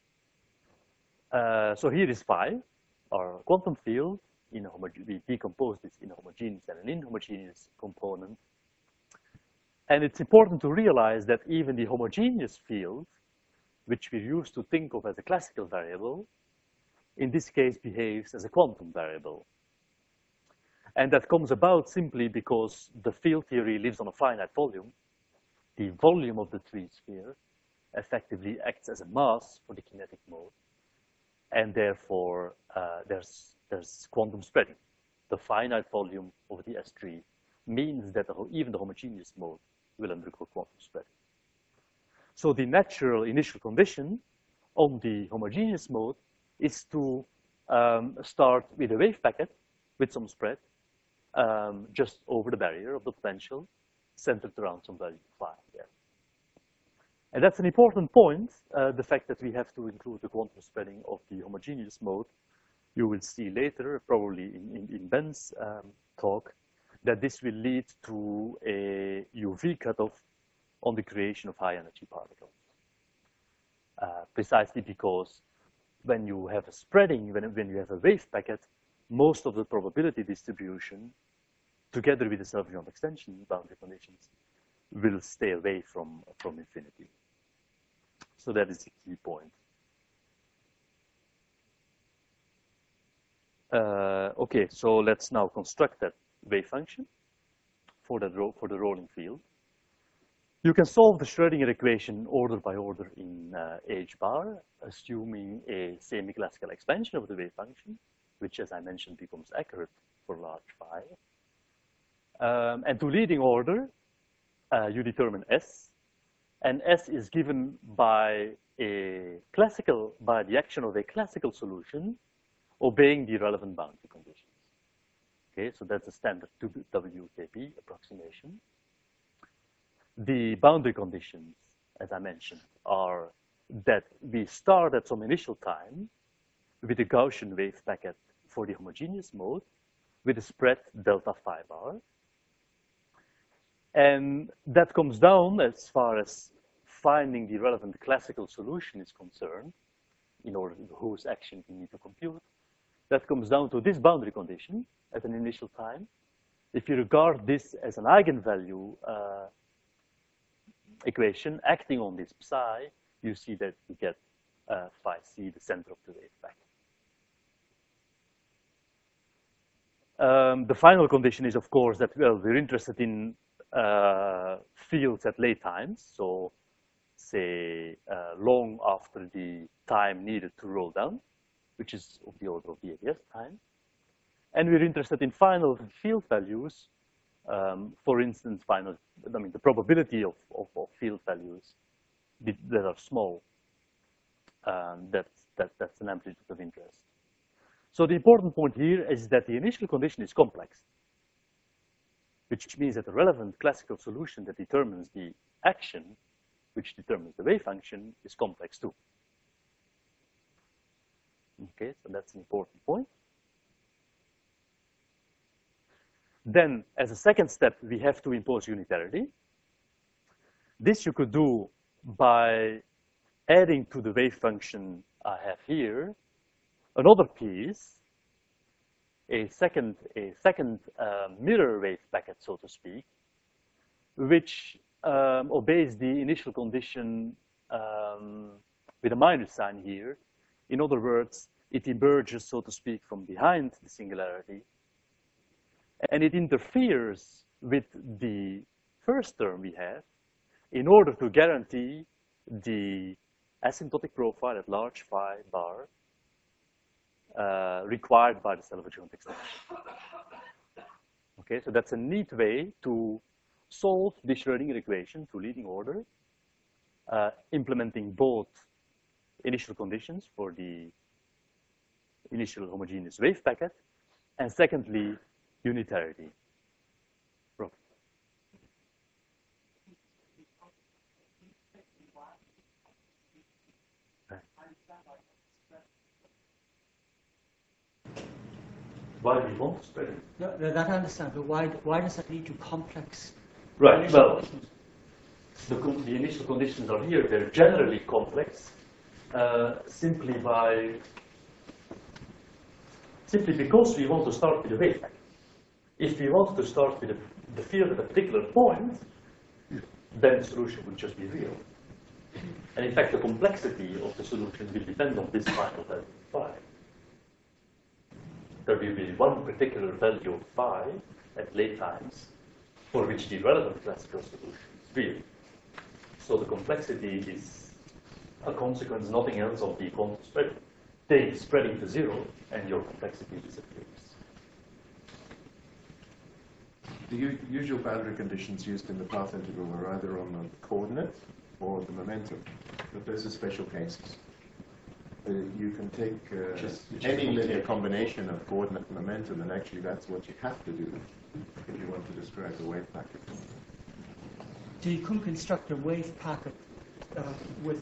So here is phi, our quantum field. We decompose this in a homogeneous and an inhomogeneous component. And it's important to realize that even the homogeneous field, which we used to think of as a classical variable, in this case behaves as a quantum variable. And that comes about simply because the field theory lives on a finite volume. The volume of the tree sphere effectively acts as a mass for the kinetic mode. And therefore, there's quantum spreading. The finite volume of the S3 means that even the homogeneous mode will undergo quantum spreading. So the natural initial condition on the homogeneous mode is to start with a wave packet with some spread just over the barrier of the potential centered around some value phi there. And that's an important point, the fact that we have to include the quantum spreading of the homogeneous mode. You will see later, probably in Ben's talk, that this will lead to a UV cutoff on the creation of high-energy particles. Precisely because when you have a spreading, when you have a wave packet, most of the probability distribution, together with the self-adjoint extension boundary conditions, will stay away from infinity. So that is the key point. Okay, so let's now construct that wave function for the rolling field. You can solve the Schrödinger equation order by order in H bar, assuming a semi-classical expansion of the wave function, which, as I mentioned, becomes accurate for large phi. And to leading order, you determine S, and S is given by the action of a classical solution obeying the relevant boundary conditions. Okay, so that's a standard WKB approximation. The boundary conditions, as I mentioned, are that we start at some initial time with a Gaussian wave packet for the homogeneous mode with a spread delta phi bar. And that comes down as far as finding the relevant classical solution is concerned, in order to whose action we need to compute. That comes down to this boundary condition at an initial time. If you regard this as an eigenvalue equation acting on this psi, you see that you get phi c, the center of the wave packet. The final condition is, of course, that, well, we're interested in fields at late times, so say long after the time needed to roll down, which is of the order of the ADS time. And we're interested in final field values, for instance, the probability of field values that are small. That's an amplitude of interest. So the important point here is that the initial condition is complex, which means that the relevant classical solution that determines the action, which determines the wave function, is complex too. Okay, so that's an important point. Then, as a second step, we have to impose unitarity. This you could do by adding to the wave function I have here another piece, a second mirror wave packet, so to speak, which obeys the initial condition with a minus sign here. In other words, it emerges, so to speak, from behind the singularity, and it interferes with the first term we have in order to guarantee the asymptotic profile at large phi bar required by the self-adjoint extension. Okay, so that's a neat way to solve the Schrödinger equation to leading order, implementing both initial conditions for the initial homogeneous wave packet, and secondly, unitarity. Rob. Why do we want to spread it? No, that I understand, but why does that lead to complex? Right, well, the initial conditions are here. They're generally complex, simply because we want to start with a wave packet. If we want to start with the field at a particular point, then the solution would just be real. And in fact, the complexity of the solution will depend on this final value of phi. There will be one particular value of phi at late times for which the relevant classical solution is real. So the complexity is a consequence, nothing else, of the quantum spreading. Take spreading to zero, and your complexity disappears. The usual boundary conditions used in the path integral are either on the coordinate or the momentum, but those are special cases. You can take any linear combination of coordinate and momentum, and actually that's what you have to do if you want to describe the wave packet. So you can construct a wave packet with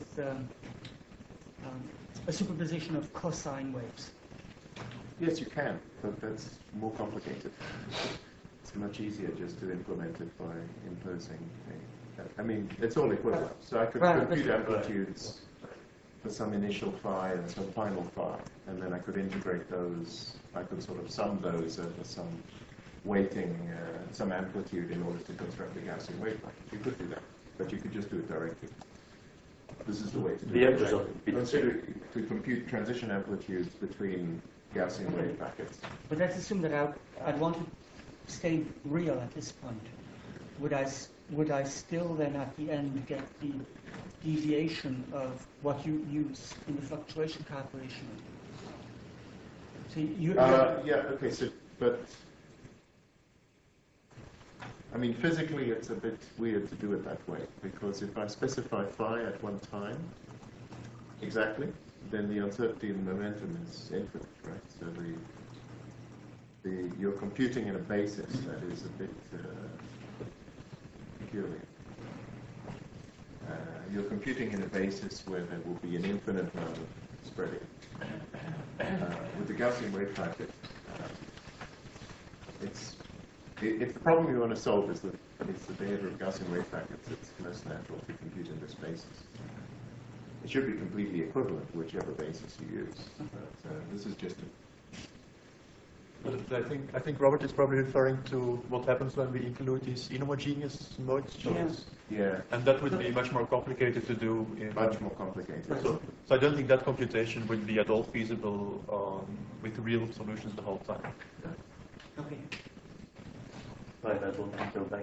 a superposition of cosine waves. Yes, you can, but that's more complicated. It's much easier just to implement it by imposing I mean, it's all equivalent. So I could compute amplitudes for some initial phi and some final phi, and then I could integrate those. I could sort of sum those over some weighting, some amplitude in order to construct a Gaussian wave packet. You could do that, but you could just do it directly. This is the way to do it. Consider to compute transition amplitudes between Gaussian wave packets. But let's assume that I'd want to stay real at this point. Would I still then at the end get the deviation of what you use in the fluctuation calculation? So yeah, okay, so, but I mean, physically it's a bit weird to do it that way, because if I specify phi at one time, exactly, then the uncertainty in momentum is infinite, right? So you're computing in a basis that is a bit peculiar. You're computing in a basis where there will be an infinite amount of spreading. With the Gaussian wave packet, if the problem you want to solve is the behavior of Gaussian wave packets, it's most natural to compute in this basis. It should be completely equivalent, whichever basis you use. But this is just But I think Robert is probably referring to what happens when we include these inhomogeneous modes. Yeah. And that would be much more complicated to do. Much more complicated. So I don't think that computation would be at all feasible with real solutions the whole time. Okay. Right, I don't think you're back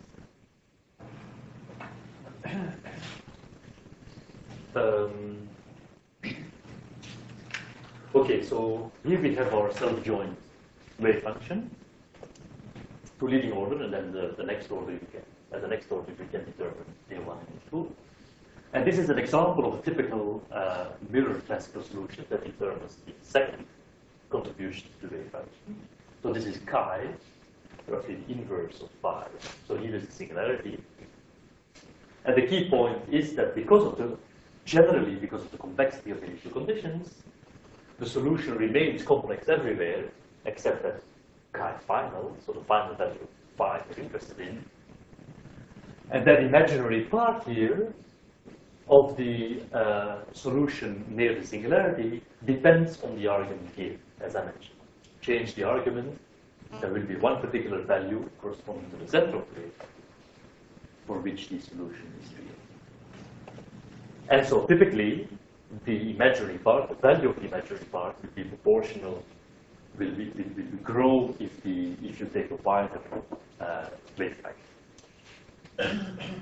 Okay, so here we have our self-joint wave function, two leading order, and then the next order we can, determine A1 and A2. And this is an example of a typical mirror classical solution that determines the second contribution to the wave function. So this is chi, roughly the inverse of phi. So here is the singularity. And the key point is that generally because of the complexity of the initial conditions, the solution remains complex everywhere, except at chi final, so the final value of phi we're interested in. And that imaginary part here of the solution near the singularity depends on the argument here, as I mentioned. Change the argument, there will be one particular value corresponding to the central plane for which the solution is real. And so typically, the imaginary part, the value of the imaginary part will be proportional, will grow if you take a wider wave packet.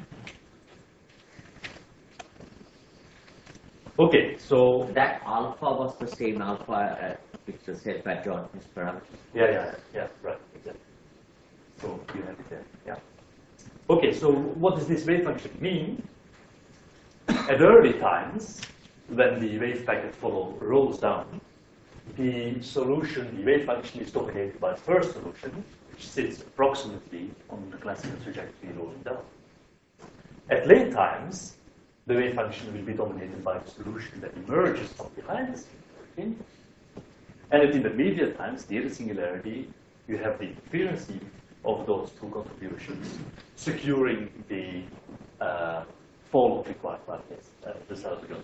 Okay, so that alpha was the same alpha which was said by John his parameter. Yeah, right, exactly. So you have it there, yeah. Okay, so what does this wave function mean? At early times, when the wave packet rolls down, the solution, the wave function is dominated by the first solution, which sits approximately on the classical trajectory rolling down. At late times, the wave function will be dominated by the solution that emerges from behind the singularity. And at intermediate times, near the singularity, you have the interference of those two contributions, securing the fall of required quantities. This is how we go.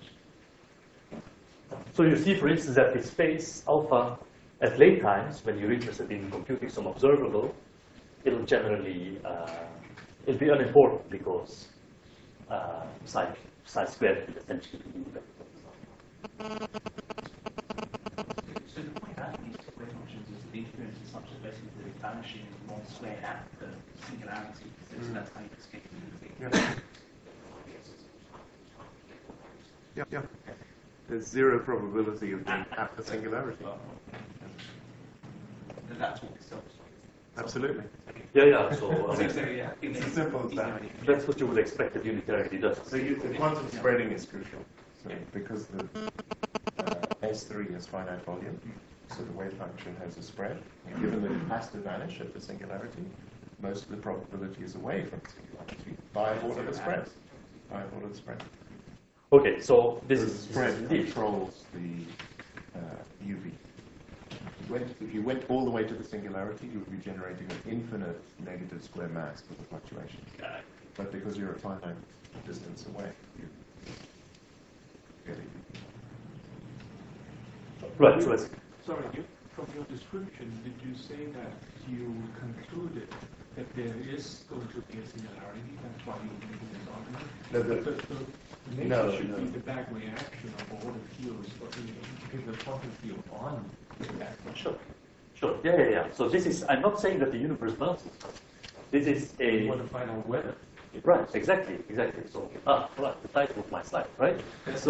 So you see, for instance, that this space alpha at late times, when you're interested in computing some observable, it'll generally it'll be unimportant because psi squared will essentially be independent. So the point out these square functions is the inference assumption basically vanishing one square at the singularity. So that's how you escape the Yeah. There's zero probability of being at the singularity. And that's what this tells. Absolutely. Yeah. So It's as simple as that. That's what you would expect that unitarity does. So the quantum spreading is crucial. So because the S3 is finite volume, so the wave function has a spread. And given that it has to vanish at the singularity, most of the probability is away from the singularity by a order of the spread. Okay, so this is spread controls the UV. If you went all the way to the singularity, you would be generating an infinite negative square mass for the fluctuations. But because you're a finite distance away, you get it. Right. So let's. Sorry, from your description, did you say that you concluded that there is going to be a singularity? That's why you're making this argument? No, the nature should be the back reaction of all the fields, because the quantum field on that. Sure. Yeah. So this is. I'm not saying that the universe bounces. This is a. You want to find out whether. Right. Exactly. So right. The title of my slide, right? So.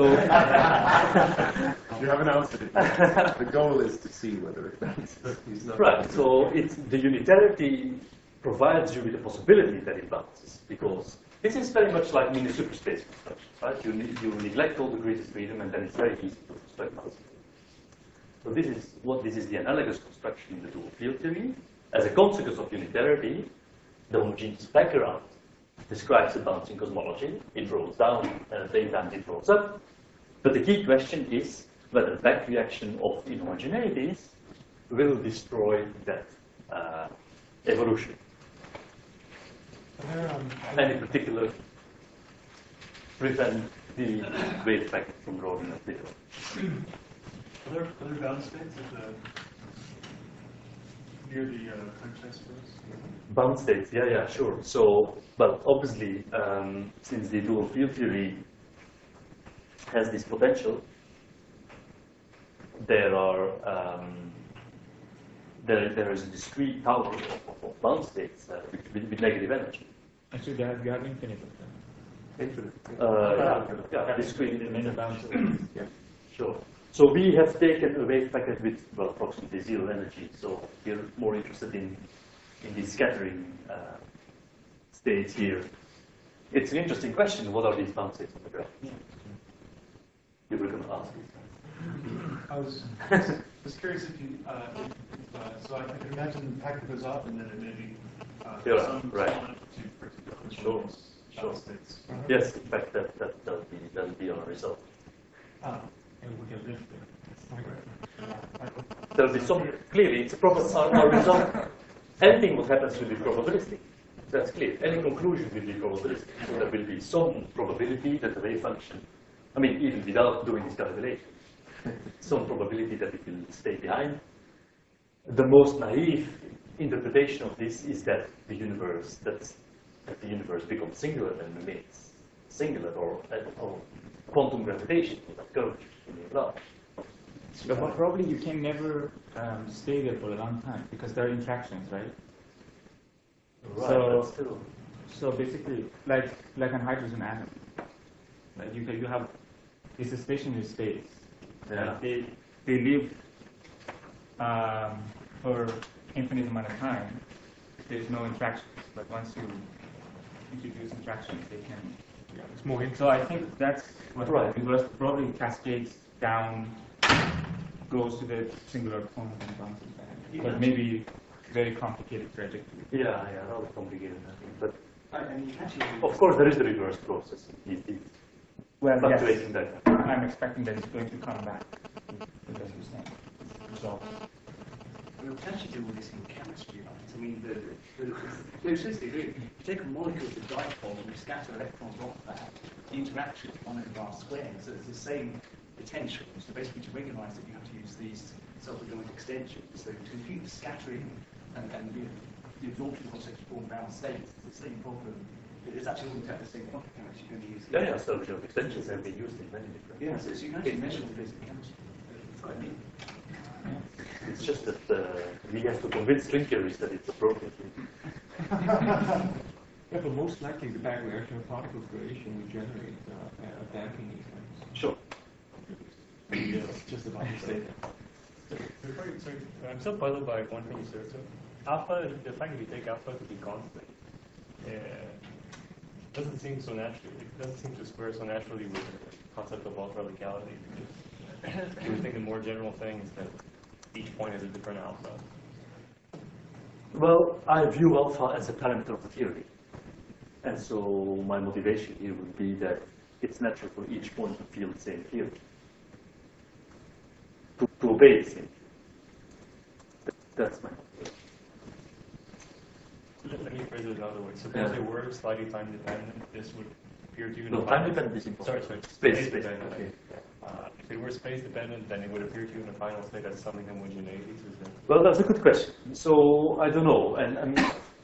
You haven't answered it. The goal is to see whether it bounces. Right. So it's the unitarity provides you with the possibility that it bounces, because this is very much like mini superspace construction, right? You neglect all degrees of freedom, and then it's very easy to construct bounces. So this is the analogous construction in the dual field theory. As a consequence of unitarity, the homogeneous background describes the bouncing cosmology. It rolls down, and at the same time it rolls up. But the key question is whether the back reaction of inhomogeneities will destroy that evolution. And in particular, prevent the wave packet from rolling up later. Are there bound states near the time transfers? Bound states, yeah, sure. So, but obviously, since the dual field theory has this potential, there is a discrete tower of bound states with negative energy. Actually, you have infinite of them. Infinite. Yeah, discrete. Many bound states. Yeah, sure. So we have taken a wave packet with approximately zero energy. So we're more interested in the scattering states here. It's an interesting question. What are these bound states on the graph? You were going to ask this. I was curious if you, so I can imagine the packet goes up and then it may be some amplitude for Sure. States. Yes, in fact, that'll be our result. There'll be some, clearly, it's a our result. Anything what happens will be probabilistic. That's clear. Any conclusion will be probabilistic. So there will be some probability that the wave function, I mean, even without doing this calculation, some probability that it will stay behind. The most naive interpretation of this is that the universe becomes singular and remains singular, or quantum gravitation, that curvature in the large. But probably you can never stay there for a long time because there are interactions, right? Right. So basically, like an hydrogen atom, like you have it's a stationary space. Yeah. They live for infinite amount of time. There's no interactions, but once you introduce interactions, they can. Yeah, it's more. So I think that's what universe probably cascades down, goes to the singular point and bounces back. But maybe very complicated trajectory. Yeah, rather complicated. But of course, there is the reverse process. Well, fluctuating yes. data. I'm expecting that it's going to come back. So we'll potentially do all this in chemistry, right? I mean, if you take a molecule of dipole and we scatter electrons off that, the interaction is 1/r squared. So it's the same potential. So basically, to regularize it, you have to use these self-adjoint extensions. So to compute the scattering and the absorption of such form bound states, it's the same problem. It's actually all exactly the same quantum mechanics you're going to use. Yeah, self-adjoint extensions have been used in many different. Yeah, so you can actually measure all this in chemistry. It's quite neat. It's just that we have to convince string theorists that it's appropriate. Yeah, but most likely the back reaction of particle creation will generate a damping effect. Sure. Yeah, just about to say that. Sorry, I'm still puzzled by one thing you said. So alpha, the fact that we take alpha to be constant, doesn't seem so natural. It doesn't seem to square so naturally with the concept of ultra locality. You would think the more general thing is that each point is a different alpha. Well, I view alpha as a parameter of the theory. And so my motivation here would be that it's natural for each point to feel the same theory, to obey the same. That's my motivation. Let me phrase it another way. Suppose they were slightly time dependent, this would appear to you in No, a time final... dependent is impossible. Sorry, Space dependent. okay. If they were space dependent, then it would appear to you in the final state as something homogeneities. Well, that's a good question. So I don't know, and I mean,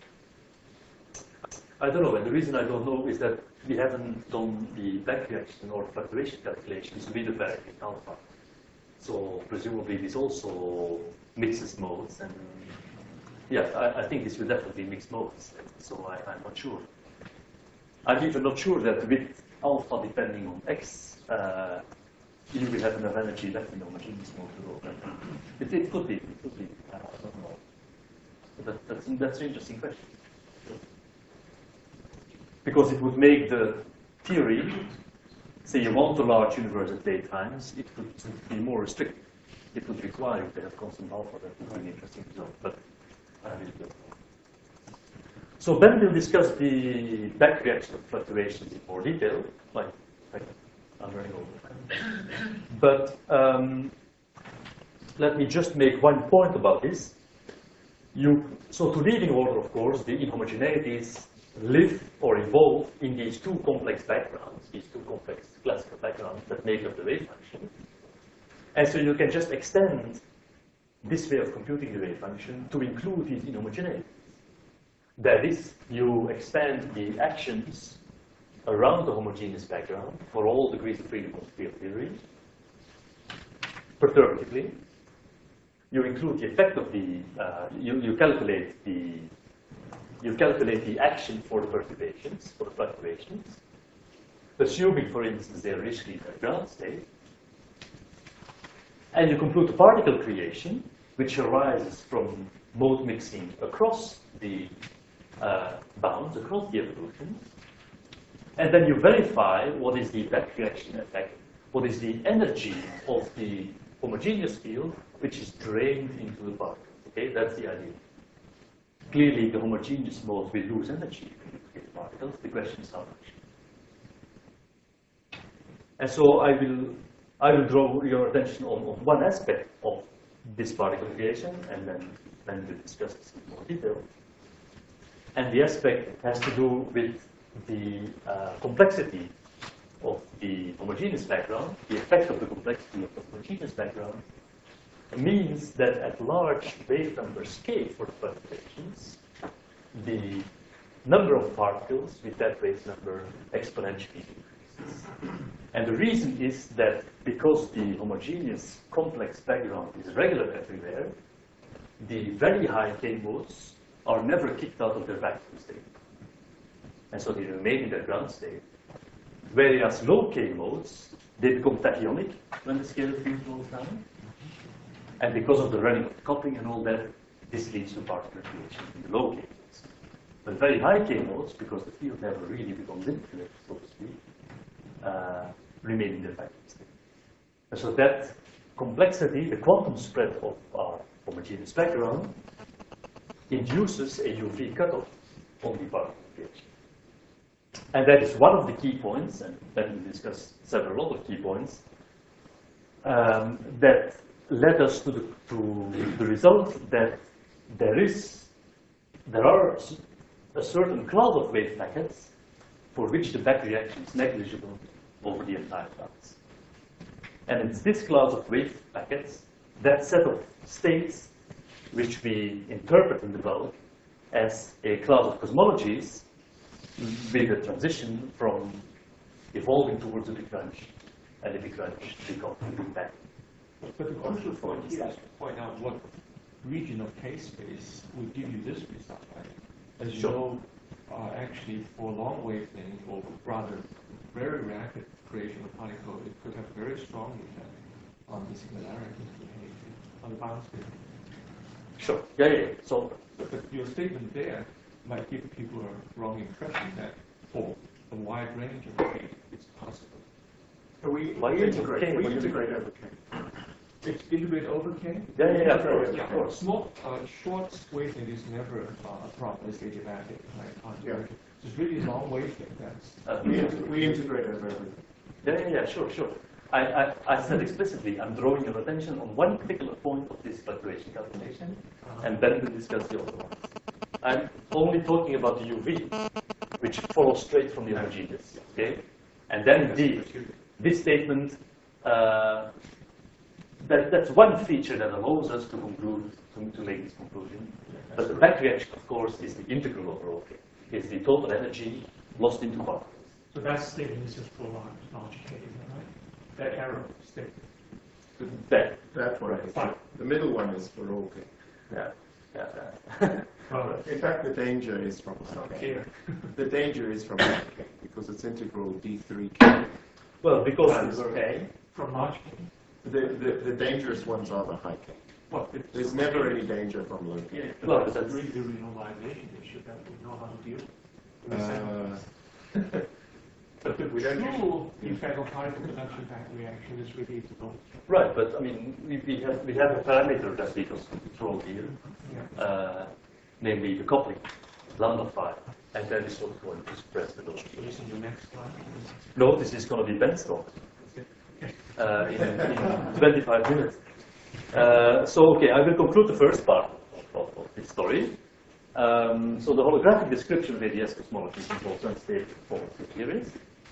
I don't know, and the reason I don't know is that we haven't done the back reaction or fluctuation calculations with the back in alpha. So presumably this also mixes modes, and yeah, I think this will definitely mix modes. So I'm not sure. I'm even not sure that with alpha depending on x, you will have enough energy left in the homogeneous mode to go. It could be. I don't know. That's an interesting question. Because it would make the theory, say you want a large universe at late times, it would be more restricted. It would require you to have constant alpha. That would be an interesting result. But I really don't know. So Ben will discuss the back reaction of fluctuations in more detail, like I'm running over. But let me just make one point about this. So to lead in order, of course, the inhomogeneities live or evolve in these two complex backgrounds, these two complex classical backgrounds that make up the wave function. And so you can just extend this way of computing the wave function to include these inhomogeneities. That is, you expand the actions around the homogeneous background for all degrees of freedom of field theory perturbatively. You include the effect of the, you calculate the action for the perturbations, for the fluctuations, assuming, for instance, they are initially in the ground state. And you compute the particle creation, which arises from mode mixing across the bounds, across the evolutions. And then you verify what is the back reaction effect, what is the energy of the homogeneous field, which is drained into the particles. Okay, that's the idea. Clearly, the homogeneous mode will lose energy in the particles. The question is how much. And so I will draw your attention on one aspect of this particle creation, and then we'll discuss this in more detail. And the aspect has to do with the complexity of the homogeneous background. The effect of the complexity of the homogeneous background means that at large wave number scale for the fluctuations, the number of particles with that wave number exponentially increases. And the reason is that because the homogeneous complex background is regular everywhere, the very high K modes are never kicked out of their vacuum state. And so they remain in their ground state. Whereas low K modes, they become tachyonic when the scale of field goes down. And because of the running of the coupling and all that, this leads to particle creation in the low K modes. But very high K modes, because the field never really becomes infinite, so to speak, remain in their vacuum state. And so that complexity, the quantum spread of our homogeneous background, induces a UV cutoff on the particle creation. And that is one of the key points, and then we discuss several other key points, that led us to the result that there are a certain class of wave packets for which the back reaction is negligible over the entire class. And it's this class of wave packets, that set of states, which we interpret in the bulk as a class of cosmologies with a transition from evolving towards the Big Crunch and the Big Crunch to become the Big Bang. But the crucial point here is to point out what region of K-space would give you this result, right? As you know, actually for long wavelength, or rather very rapid creation of particles, it could have very strong effect on the singularity behavior, on the bounce behavior. Sure. Yeah. So, but your statement there might give people a wrong impression that for a wide range of K, it's possible. So we integrate over K. It's integrate over K? Yeah, of course. Small, short wavelength is never a problem. It's adiabatic, right? Yeah. It's really long wavelength. That's we integrate over everything. Yeah, sure. I said explicitly, I'm drawing your attention on one particular point of this fluctuation calculation, and then we'll discuss the other ones. I'm only talking about the UV, which follows straight from the homogeneous. Okay, and then indeed, this statement. That's one feature that allows us to conclude, to make this conclusion. But the back reaction, of course, is the integral overall. It's the total energy lost into particles. So that statement is just for large K, right? That arrow statement. That one is the middle one is for all K. Yeah. Well, in fact, the danger is from K. The danger is from K because it's integral d3K. Well, because it's K from large K. The dangerous ones are the high K. Well, there's never any danger from low K. Yeah, well, that's really the renormalization issue that we know how to deal with. But the true effect of particle conduction back reaction is repeatable. Right, but I mean, we have a parameter that we can control here, namely the coupling, lambda phi, and that is what's going to suppress the velocity. So this is your next slide? No, this is going to be Benstock. In 25 minutes. So, okay, I will conclude the first part of this story. So the holographic description of ADS cosmology involves unstable performance theories.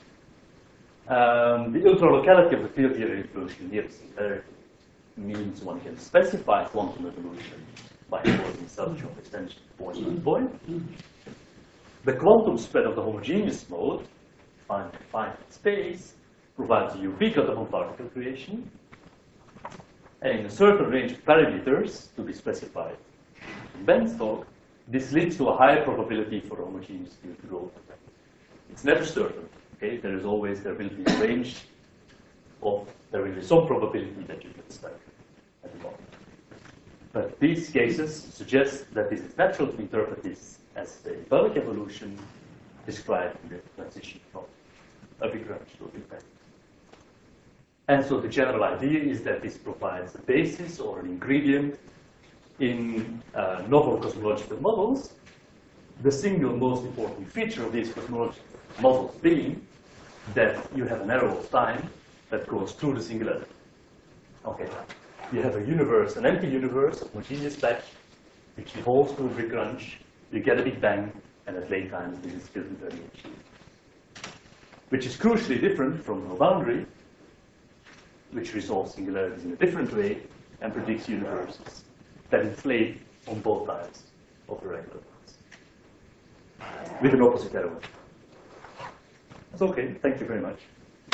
The ultra-locality of the field theory evolution nearest singularity means one can specify quantum evolution by imposing subshot extension point to point. The quantum spread of the homogeneous mode, defined in space, provides a UV cut upon particle creation, and in a certain range of parameters to be specified in Benstock, this leads to a higher probability for a homogeneous field to grow. It's never certain. Okay, there will be a range of, there will be some probability that you can expect at the moment. But these cases suggest that this is natural to interpret this as a bulk evolution described in the transition from a Big Crunch to a Big Bang. And so the general idea is that this provides a basis or an ingredient in novel cosmological models. The single most important feature of these cosmological models being that you have an arrow of time that goes through the singularity. Okay, you have a universe, an empty universe, a homogeneous batch, which evolves to a Big Crunch, you get a Big Bang, and at late times this is filled with radiation. Which is crucially different from no boundary, which resolves singularities in a different way and predicts universes that inflate on both sides of the regular ones, with an opposite arrow. That's okay. Thank you very much.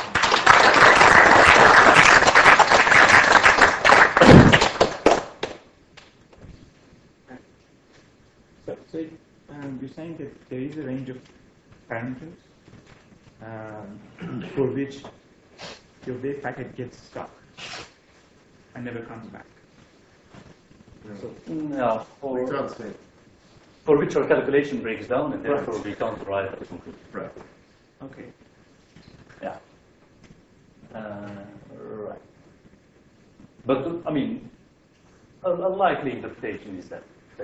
So you're saying that there is a range of parameters for which your wave packet gets stuck and never comes back. No, we can't say. For which our calculation breaks down, and therefore we can't arrive at a conclusion. Right. Okay. Yeah. Right. But I mean, a likely interpretation is that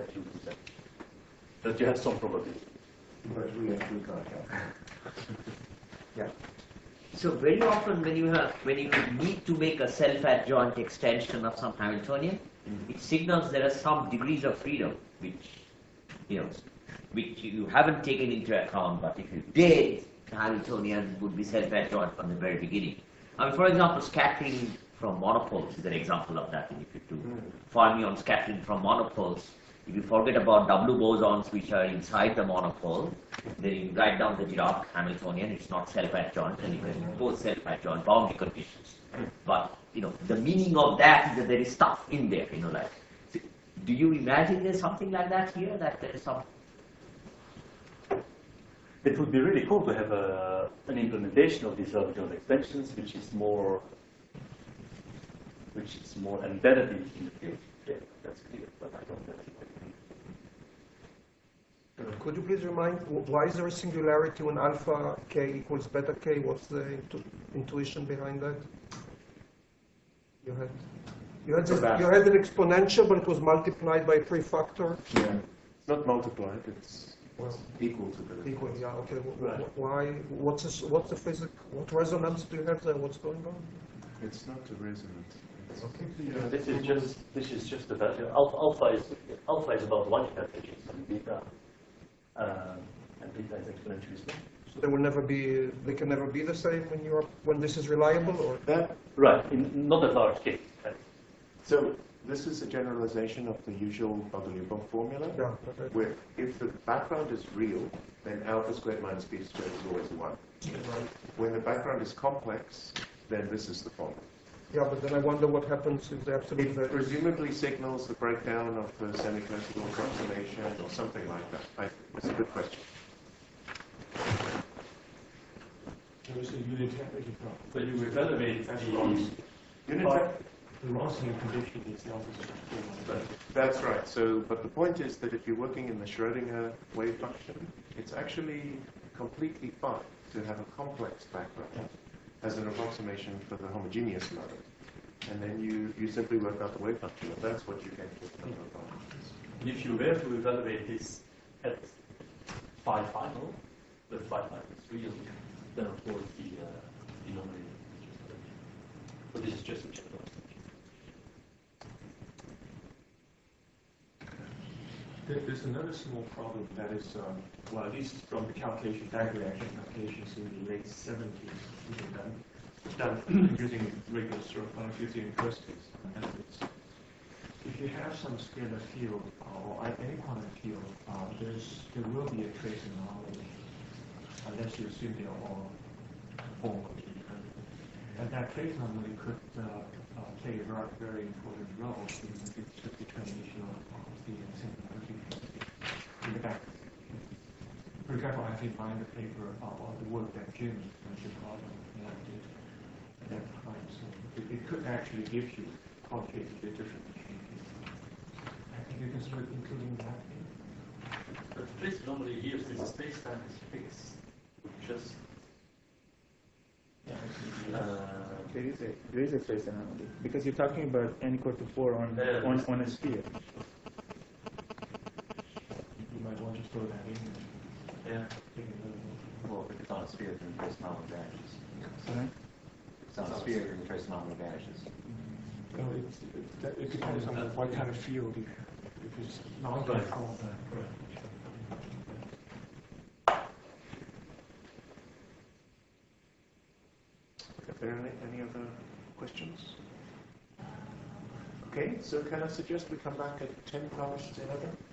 you have some probability. But we can't help. Yeah. So very often when you need to make a self-adjoint extension of some Hamiltonian, it signals there are some degrees of freedom which you haven't taken into account, but if you did, the Hamiltonian would be self-adjoint from the very beginning. I mean, for example, scattering from monopoles is an example of that. If you do fermion scattering from monopoles, if you forget about W bosons which are inside the monopole, then you write down the Dirac Hamiltonian. It's not self-adjoint, and you can impose self-adjoint boundary conditions. But the meaning of that is that there is stuff in there. Like, do you imagine there's something like that here? That there is some. It would be really cool to have an implementation of these self-adjoint extensions, which is more embedded in the field. Yeah, that's clear, but I don't have it. Could you please remind, why is there a singularity when alpha k equals beta k? What's the intuition behind that? You had an exponential, but it was multiplied by a prefactor. Yeah, not multiplied. It's equal to the. Equal, yeah. Okay. Why? What's the physics? What resonance do you have there? What's going on? It's not a resonance. Okay. This is just the value. Alpha is about 1 capacity, and beta is exponentially small. So they can never be the same when this is reliable, or that right? Not at large scale. Right. So this is a generalization of the usual Bogoliubov formula, where if the background is real, then alpha squared minus beta squared is always 1. Right. When the background is complex, then this is the formula. Yeah, but then I wonder what happens if the absolute value. It presumably signals the breakdown of the semi-classical approximation or something like that. It's a good question. There is a unitarity problem. But you evaluate the Rossing condition is the opposite of That's right. So, but the point is that if you're working in the Schrödinger wave function, it's actually completely fine to have a complex background as an approximation for the homogeneous mode. And then you simply work out the wave function, and that's what you get with the number of functions. If you were to evaluate this at phi final, the phi final is real, then of course the denominator is just real. But this is just a general extension. There's another small problem that is, well, at least from the calculation, direct reaction calculations in the late 70s, done using regular using acoustics methods. If you have some scalar field or any quantum field, there will be a trace anomaly unless you assume they are all formal. And that trace anomaly could play a very important role in the determination of the singularity in the back. For example, I think find the paper or the work that Jim from Chicago did at that time. So it could actually give you qualitatively different behavior. I think you can start including that. But the trace anomaly here is the space-time is fixed. Just there is a trace anomaly because you're talking about n equal to 4 on a sphere. You might want to throw that in. Yeah. Well, if it's on a sphere, then the trace anomaly vanishes. Sorry? If it's on a sphere, then the trace anomaly vanishes. It depends on what kind of field you have. If it's non-conformal, Are there any other questions? Okay, so can I suggest we come back at 10 past 11?